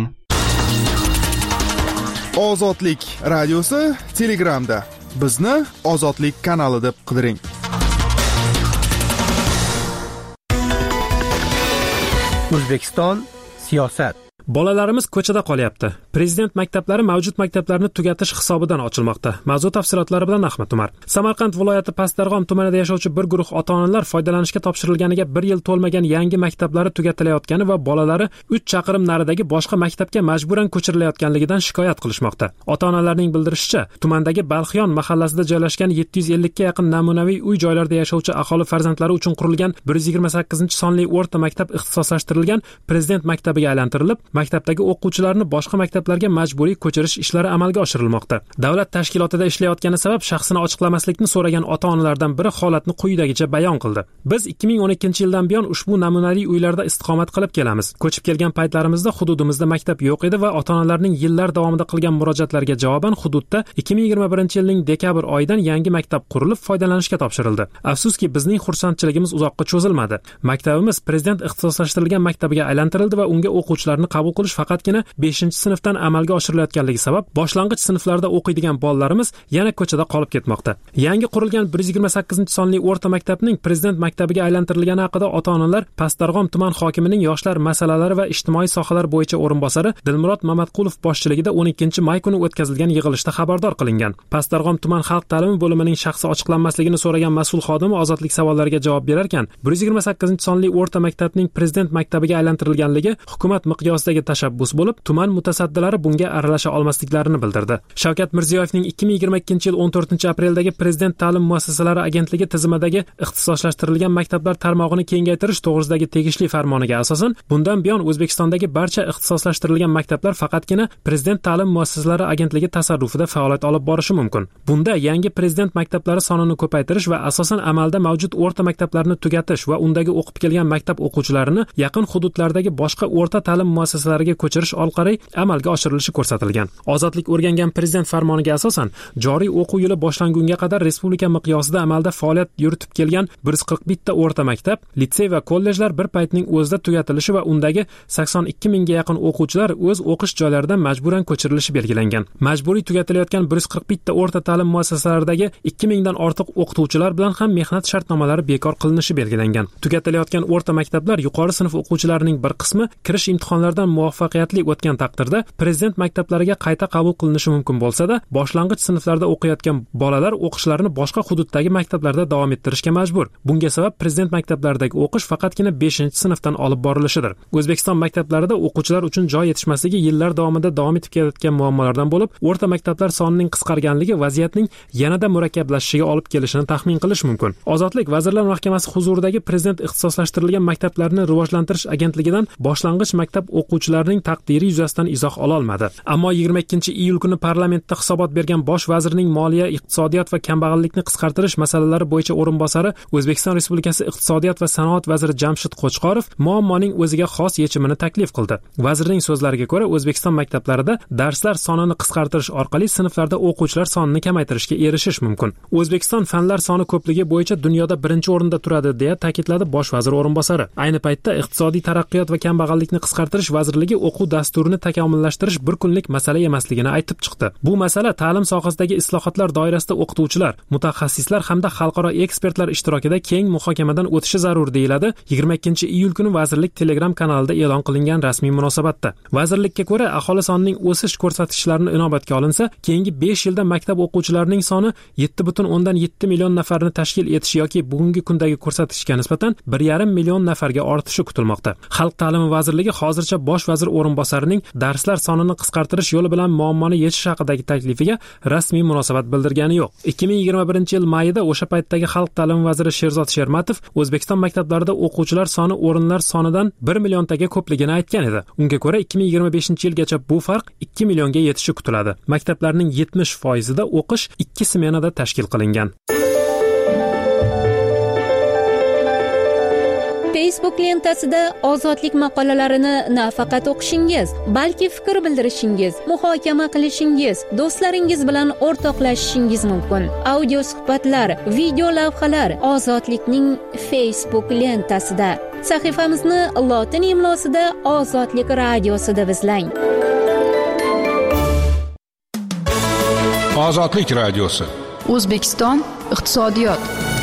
Ozodlik radiosi Telegramda. Bizni Ozodlik kanali deb qidiring. O'zbekiston siyosat. Bolalarimiz ko'chada qolyapti. Prezident maktablari mavjud maktablarni tugatish hisobidan ochilmoqda. Mavzu tafsilotlari bilan Ahmad Umar. Samarqand viloyati Pastdarg'om tumanida yashovchi bir guruh ota-onalar foydalanishga topshirilganiga bir yil to'lmagan yangi maktablari tugatilayotgani va bolalari uch chaqirim naridagi boshqa maktabga majburan ko'chirilayotganligidan shikoyat qilishmoqda. Ota-onalarning bildirishicha, tumandagi Balxiyon mahallasida joylashgan yetti yuz ellik ga yaqin namunaviy uy-joylarda yashovchi aholi farzandlari uchun qurilgan bir yuz yigirma sakkizinchi sonli o'rta maktab ixtisoslashtirilgan Prezident maktabiga aylantirilib, maktabdagi o'quvchilarni boshqa maktablarga majburiy ko'chirish ishlari amalga oshirilmoqda. Davlat tashkilotida ishlayotgani sabab shaxsini ochiqlamaslikni so'ragan ota-onalardan biri holatni quyidagicha bayon qildi. Biz ikki ming o'n ikkinchi yildan buyon ushbu namunali uylarda istiqomat qilib kelamiz. Ko'chib kelgan paytlarimizda hududimizda maktab yo'q edi va ota-onalarning yillar davomida qilgan murojaatlariga javoban hududda ikki ming yigirma birinchi yilning dekabr oyidan yangi maktab qurilib foydalanishga topshirildi. Afsuski, bizning xursandchiligimiz uzoqqa cho'zilmadi. Maktabimiz Prezident ixtisoslashtirilgan maktabiga aylantirildi va unga o'quvchilarni qabul qilish faqatgina beshinchi sinfdan amalga oshirilayotganligi sabab boshlang'ich sinflarda o'qiydigan bolalarimiz yana ko'chada qolib ketmoqda. Yangi qurilgan bir yuz yigirma sakkizinchi sonli o'rta maktabning Prezident maktabiga aylantirilgani haqida ota-onalar Pastdarg'om tuman hokimining yoshlar masalalari va ijtimoiy sohalar bo'yicha o'rinbosari Dilmurod Mamatqulov boshchiligida o'n ikkinchi may kuni o'tkazilgan yig'ilishda xabardor qilingan. Pastdarg'om tuman xalq ta'limi bo'limining shaxsi ochiqlanmasligini so'ragan mas'ul xodimi ozodlik savollariga javob berarkan, bir yuz yigirma sakkizinchi sonli o'rta maktabning Prezident maktabiga aylantirilganligi hukumat miqyosidagi tashabbus bo'lib, tuman mutasaddilari bunga aralasha olmasliklarini bildirdi. Shavkat Mirziyoyevning ikki ming yigirma ikkinchi yil o'n to'rtinchi apreldagi Prezident ta'lim muassasalari agentligi tizimidagi ixtisoslashtirilgan maktablar tarmog'ini kengaytirish to'g'risidagi tegishli farmoniga asosan, bundan buyon O'zbekistondagi barcha ixtisoslashtirilgan maktablar faqatgina Prezident ta'lim muassasalari agentligi tasarrufida faoliyat olib borishi mumkin. Bunda yangi Prezident maktablari sonini ko'paytirish va asosan amalda mavjud o'rta maktablarni tugatish va undagi o'qib kelgan maktab o'quvchilarini yaqin hududlardagi boshqa o'rta ta'lim muassasalariga ko'chirish orqali amalga oshirilishi ko'rsatilgan. Ozodlik o'rgangan Prezident farmoniga asosan, joriy o'quv yili boshlangunga qadar respublika miqyosida amalda faoliyat yuritib kelgan bir yuz qirq bitta o'rta maktab, litsey va kollejlar bir paytning o'zida tugatilishi va undagi sakson ikki mingga yaqin o'quvchilar o'z o'qish joylaridan majburan ko'chirilishi belgilangan. Majburiy tugatilayotgan bir yuz qirq bitta o'rta ta'lim muassasalaridagi ikki mingdan ortiq o'qituvchilar bilan ham mehnat shartnomalari bekor qilinishi belgilangan. Tugatilayotgan o'rta maktablar yuqori sinf o'quvchilarining bir qismi kirish imtihonlaridan muvaffaqiyatli o'tgan taqdirda prezident maktablariga qayta qabul qilinishi mumkin bo'lsa-da, boshlang'ich sinflarda o'qiyotgan bolalar o'qishlarini boshqa hududdagi maktablarda davom ettirishga majbur. Bunga sabab prezident maktablaridagi o'qish faqatgina beshinchi sinfdan olib borilishidir. O'zbekiston maktablarida o'quvchilar uchun joy yetishmasligi yillar davomida davom etib kelayotgan muammolardan bo'lib, o'rta maktablar sonining qisqarganligi vaziyatning yanada murakkablashishiga olib kelishini taxmin qilish mumkin. Ozodlik Vazirlar Mahkamasi huzuridagi prezident ixtisoslashtirilgan maktablarni rivojlantirish agentligidan boshlang'ich maktab o'quvchilarining taqdiri yuzasidan izoh ola olmadi. Ammo yigirma ikkinchi iyul kuni parlamentda hisobot bergan bosh vazirning moliya, iqtisodiyot va kambag'allikni qisqartirish masalalari bo'yicha o'rinbosari O'zbekiston Respublikasi iqtisodiyot va sanoat vaziri Jamshid Qo'chqorov muammoning o'ziga xos yechimini taklif qildi. Vazirning so'zlariga ko'ra, O'zbekiston maktablarida darslar sonini qisqartirish orqali sinflarda o'quvchilar sonini kamaytirishga erishish mumkin. O'zbekiston fanlar soni ko'pligi bo'yicha dunyoda birinchi o'rinda turadi, deya ta'kidladi bosh vazir o'rinbosari. Ayni paytda iqtisodiy taraqqiyot va kambag'allikni qisqartirish vazirligi o'quv dasturini takomillashtirish bir kunlik masala emasligini aytib chiqdi. Bu masala ta'lim sohasidagi islohotlar doirasida o'qituvchilar, mutaxassislar hamda xalqaro ekspertlar ishtirokida keng muhokamadan o'tishi zarur, deyiladi yigirma ikkinchi iyul kuni vazirlik Telegram kanalida e'lon qilingan rasmiy munosabatda. Vazirlikka ko'ra, aholi sonining o'sish ko'rsatkichlarini inobatga olinsa, keyingi besh yilda maktab o'quvchilarining soni yetti butun o'ndan yetti million nafarni tashkil etishi yoki bugungi kundagi ko'rsatkichga nisbatan bir yarim million nafarga ortishi kutilmoqda. Xalq ta'limi vazirligi hozircha bosh vazir o'rinbosarining darslar sonini qisqartirish yo'li bilan muammoni yechish haqidagi taklifiga rasmiy munosabat bildirgani yo'q. ikki ming yigirma birinchi yil mayida o'sha paytdagi xalq ta'limi vaziri Sherzod Shermatov O'zbekiston maktablarida o'quvchilar soni o'rinlar sonidan bir milliontaga ko'pligini aytgan edi. Unga ko'ra ikki ming yigirma beshinchi yilgacha bu farq ikki millionga yetishi kutiladi. Maktablarning yetmish foizida o'qish ikki smenada tashkil qilingan. Facebook lentasida ozodlik maqolalarini nafaqat o'qishingiz, balki fikr bildirishingiz, muhokama qilishingiz, do'stlaringiz bilan o'rtoqlashishingiz mumkin. Audio suhbatlar, video lavhalar Ozodlikning Facebook lentasida. Sahifamizni lotin imlosida Ozodlik radiosida izlang. Ozodlik radiosi. O'zbekiston iqtisodiyot.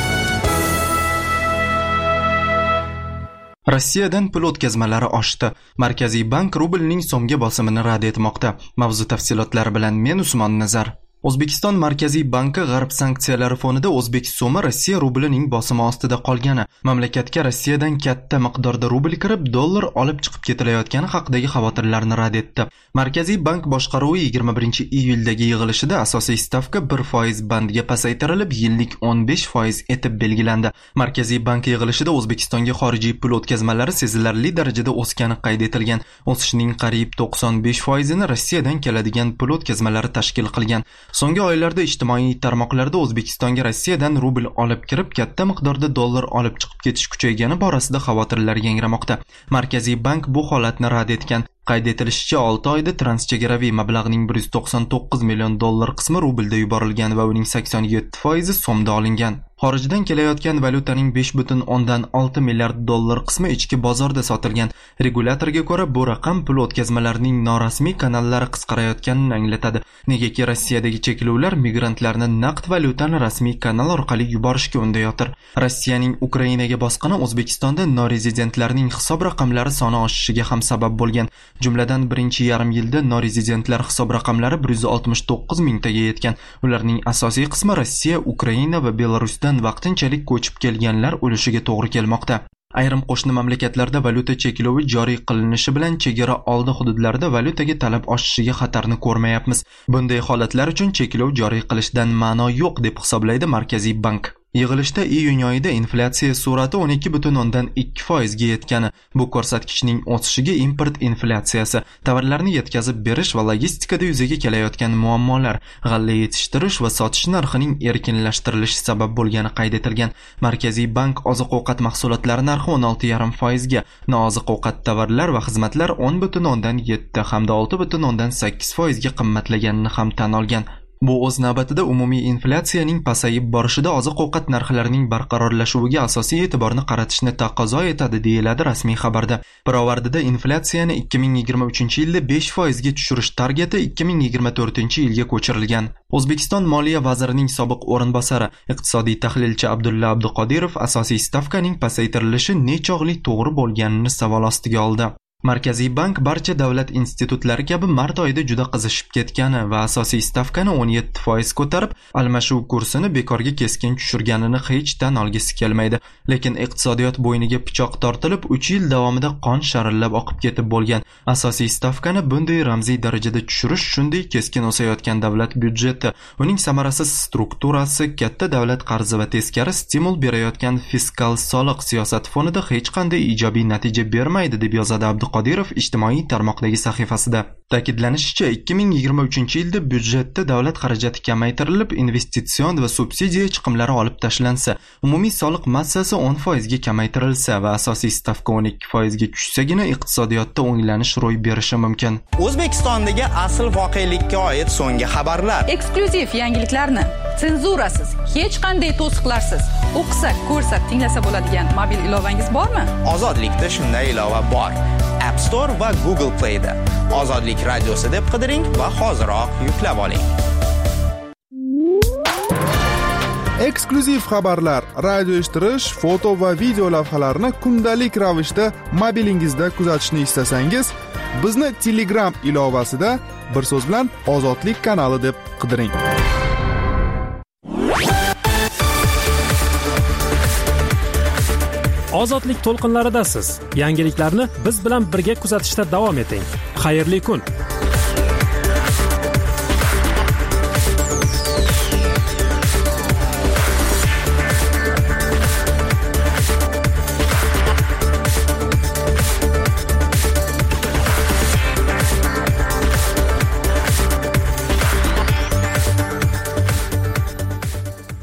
Rossiyadan pul o'tkazmalari oshdi. Markaziy bank rublning so'mga bosimini rad etmoqda. Mavzu tafsilotlari bilan men Usmon Nazar. O'zbekiston Markaziy banki g'arb sanksiyalari fonida o'zbek so'mi Rossiya rublining bosimi ostida qolgani, mamlakatga Rossiyadan katta miqdorda rubl kirib, dollar olib chiqib ketilayotgani haqidagi xavotirlarni rad etdi. Markaziy bank boshqaruvi yigirma birinchi iyuldagi yig'ilishida asosiy stavka bir foiz bandiga pasaytirilib, yillik o'n besh foiz etib belgilandi. Markaziy bank yig'ilishida O'zbekistonga xorijiy pul o'tkazmalari sezilarli darajada o'sgani qayd etilgan. O'sishning qariyb to'qson besh foizini Rossiyadan keladigan pul o'tkazmalari tashkil qilgan. So'nggi oylarda ijtimoiy tarmoqlarda O'zbekistonga Rossiyadan rubl olib kirib, katta miqdorda dollar olib chiqib ketish kuchaygani borasida xavotirlar yangramoqda. Markaziy bank bu holatni rad etgan. Qayd etilishicha, olti oyda transchegaraviy mablag'ning bir yuz to'qson to'qqiz million dollar qismi rublda yuborilgan va uning sakson yetti foizi so'mda olingan. Xorijdan kelayotgan valyutaning besh butun o'ndan olti milliard dollar qismi ichki bozorda sotilgan. Regulatorga ko'ra, bu raqam pul o'tkazmalarining norasmiy kanallari qisqarayotganini anglatadi. Negaki Rossiyadagi cheklovlar migrantlarni naqd valyutani rasmiy kanal orqali yuborishga undayotir. Rossiyaning Ukrainaga bosqini O'zbekistonda norezidentlarning hisob raqamlari soni oshishiga ham sabab bo'lgan. Jumladan birinchi yarim yilda norezidentlar hisob raqamlari bir yuz oltmish to'qqiz mingtaga yetgan. Ularning asosiy qismi Rossiya, Ukraina va Belarusdan vaqtinchalik ko'chib kelganlar o'lishiga to'g'ri kelmoqda. Ayrim qo'shni mamlakatlarda valyuta cheklovi joriy qilinishi bilan chegara oldi hududlarda valyutaga talab oshishiga xatarni ko'rmayapmiz. Bunday holatlar uchun cheklov joriy qilishdan ma'no yo'q deb hisoblaydi Markaziy bank. Yig'ilishda iyun oyida inflyatsiya sur'ati o'n ikki butun o'ndan ikki foizga yetgani, bu ko'rsatkichning o'sishiga import inflyatsiyasi, tovarlarni yetkazib berish va logistikada yuzaga kelayotgan muammolar, g'alla yetishtirish va sotish narxining erkinlashtirilishi sabab bo'lgani qayd etilgan. Markaziy bank oziq-ovqat mahsulotlari narxi o'n olti yarim foizga, nooziq-ovqat tovarlar va xizmatlar o'n butun o'ndan yetti hamda olti butun o'ndan sakkiz foizga qimmatlaganini ham tan olgan. Bu o'z navbatida umumiy inflyatsiyaning pasayib borishida oziq-ovqat narxlarining barqarorlashuviga asosiy e'tiborni qaratishni taqozo etadi, deyiladi rasmiy xabarda. Pirovardida inflyatsiyani ikki ming yigirma uchinchi yilda besh foizga tushirish targeti ikki ming yigirma to'rtinchi yilga ko'chirilgan. O'zbekiston Moliya vazirining sobiq o'rinbosari, iqtisodiy tahlilchi Abdulla Abduqodirov asosiy stavkaning pasaytirilishi nechog'lik to'g'ri bo'lganini savol ostiga oldi. Markaziy bank barcha davlat institutlari kabi mart oyida juda qizishib ketgani va asosiy stavkani o'n yetti foiz ko'tarib, almashuv kursini bekorga keskin tushirganini hech tan olgisi kelmaydi. Lekin iqtisodiyot bo'yniga pichoq tortilib, uch yil davomida qon sharillab oqib ketib bo'lgan asosiy stavkani bunday ramziy darajada tushirish, shunday keskin o'sayotgan davlat byudjeti, uning samarasiz strukturasi, katta davlat qarzi va teskari stimul berayotgan fiskal soliq siyosati fonida hech qanday ijobiy natija bermaydi, deb yozadi Abdu Qodirov ijtimoiy tarmoqdagi sahifasida. Ta'kidlanishicha, ikki ming yigirma uchinchi yilda byudjetda davlat xarajati kamaytirilib, investitsion va subsidiya chiqimlari olib tashlansa, umumiy soliq massasi o'n foizga kamaytirilsa va asosiy stavka o'n ikki foizga tushsagina iqtisodiyotda o'nglanish ro'y berishi mumkin. O'zbekistondagi asl voqelikka oid so'nggi xabarlar. Eksklyuziv yangiliklarni senzurasiz, hech qanday to'siqlarsiz o'qisak, ko'rsak, tinglasa bo'ladigan mobil ilovangiz bormi? Ozodlikda shunday ilova bor. App Store va Google Play da Ozodlik radiosi deb qidiring va hoziroq yuklab oling. Eksklyuziv xabarlar, radio eshittirish, foto va video lavhalarni kundalik ravishda mobilingizda kuzatishni istasangiz, bizni Telegram ilovasida bir so'z bilan Ozodlik kanali deb qidiring. Ozodlik to'lqinlaridasiz. Yangiliklarni biz bilan birga kuzatishda davom eting. Xayrli kun.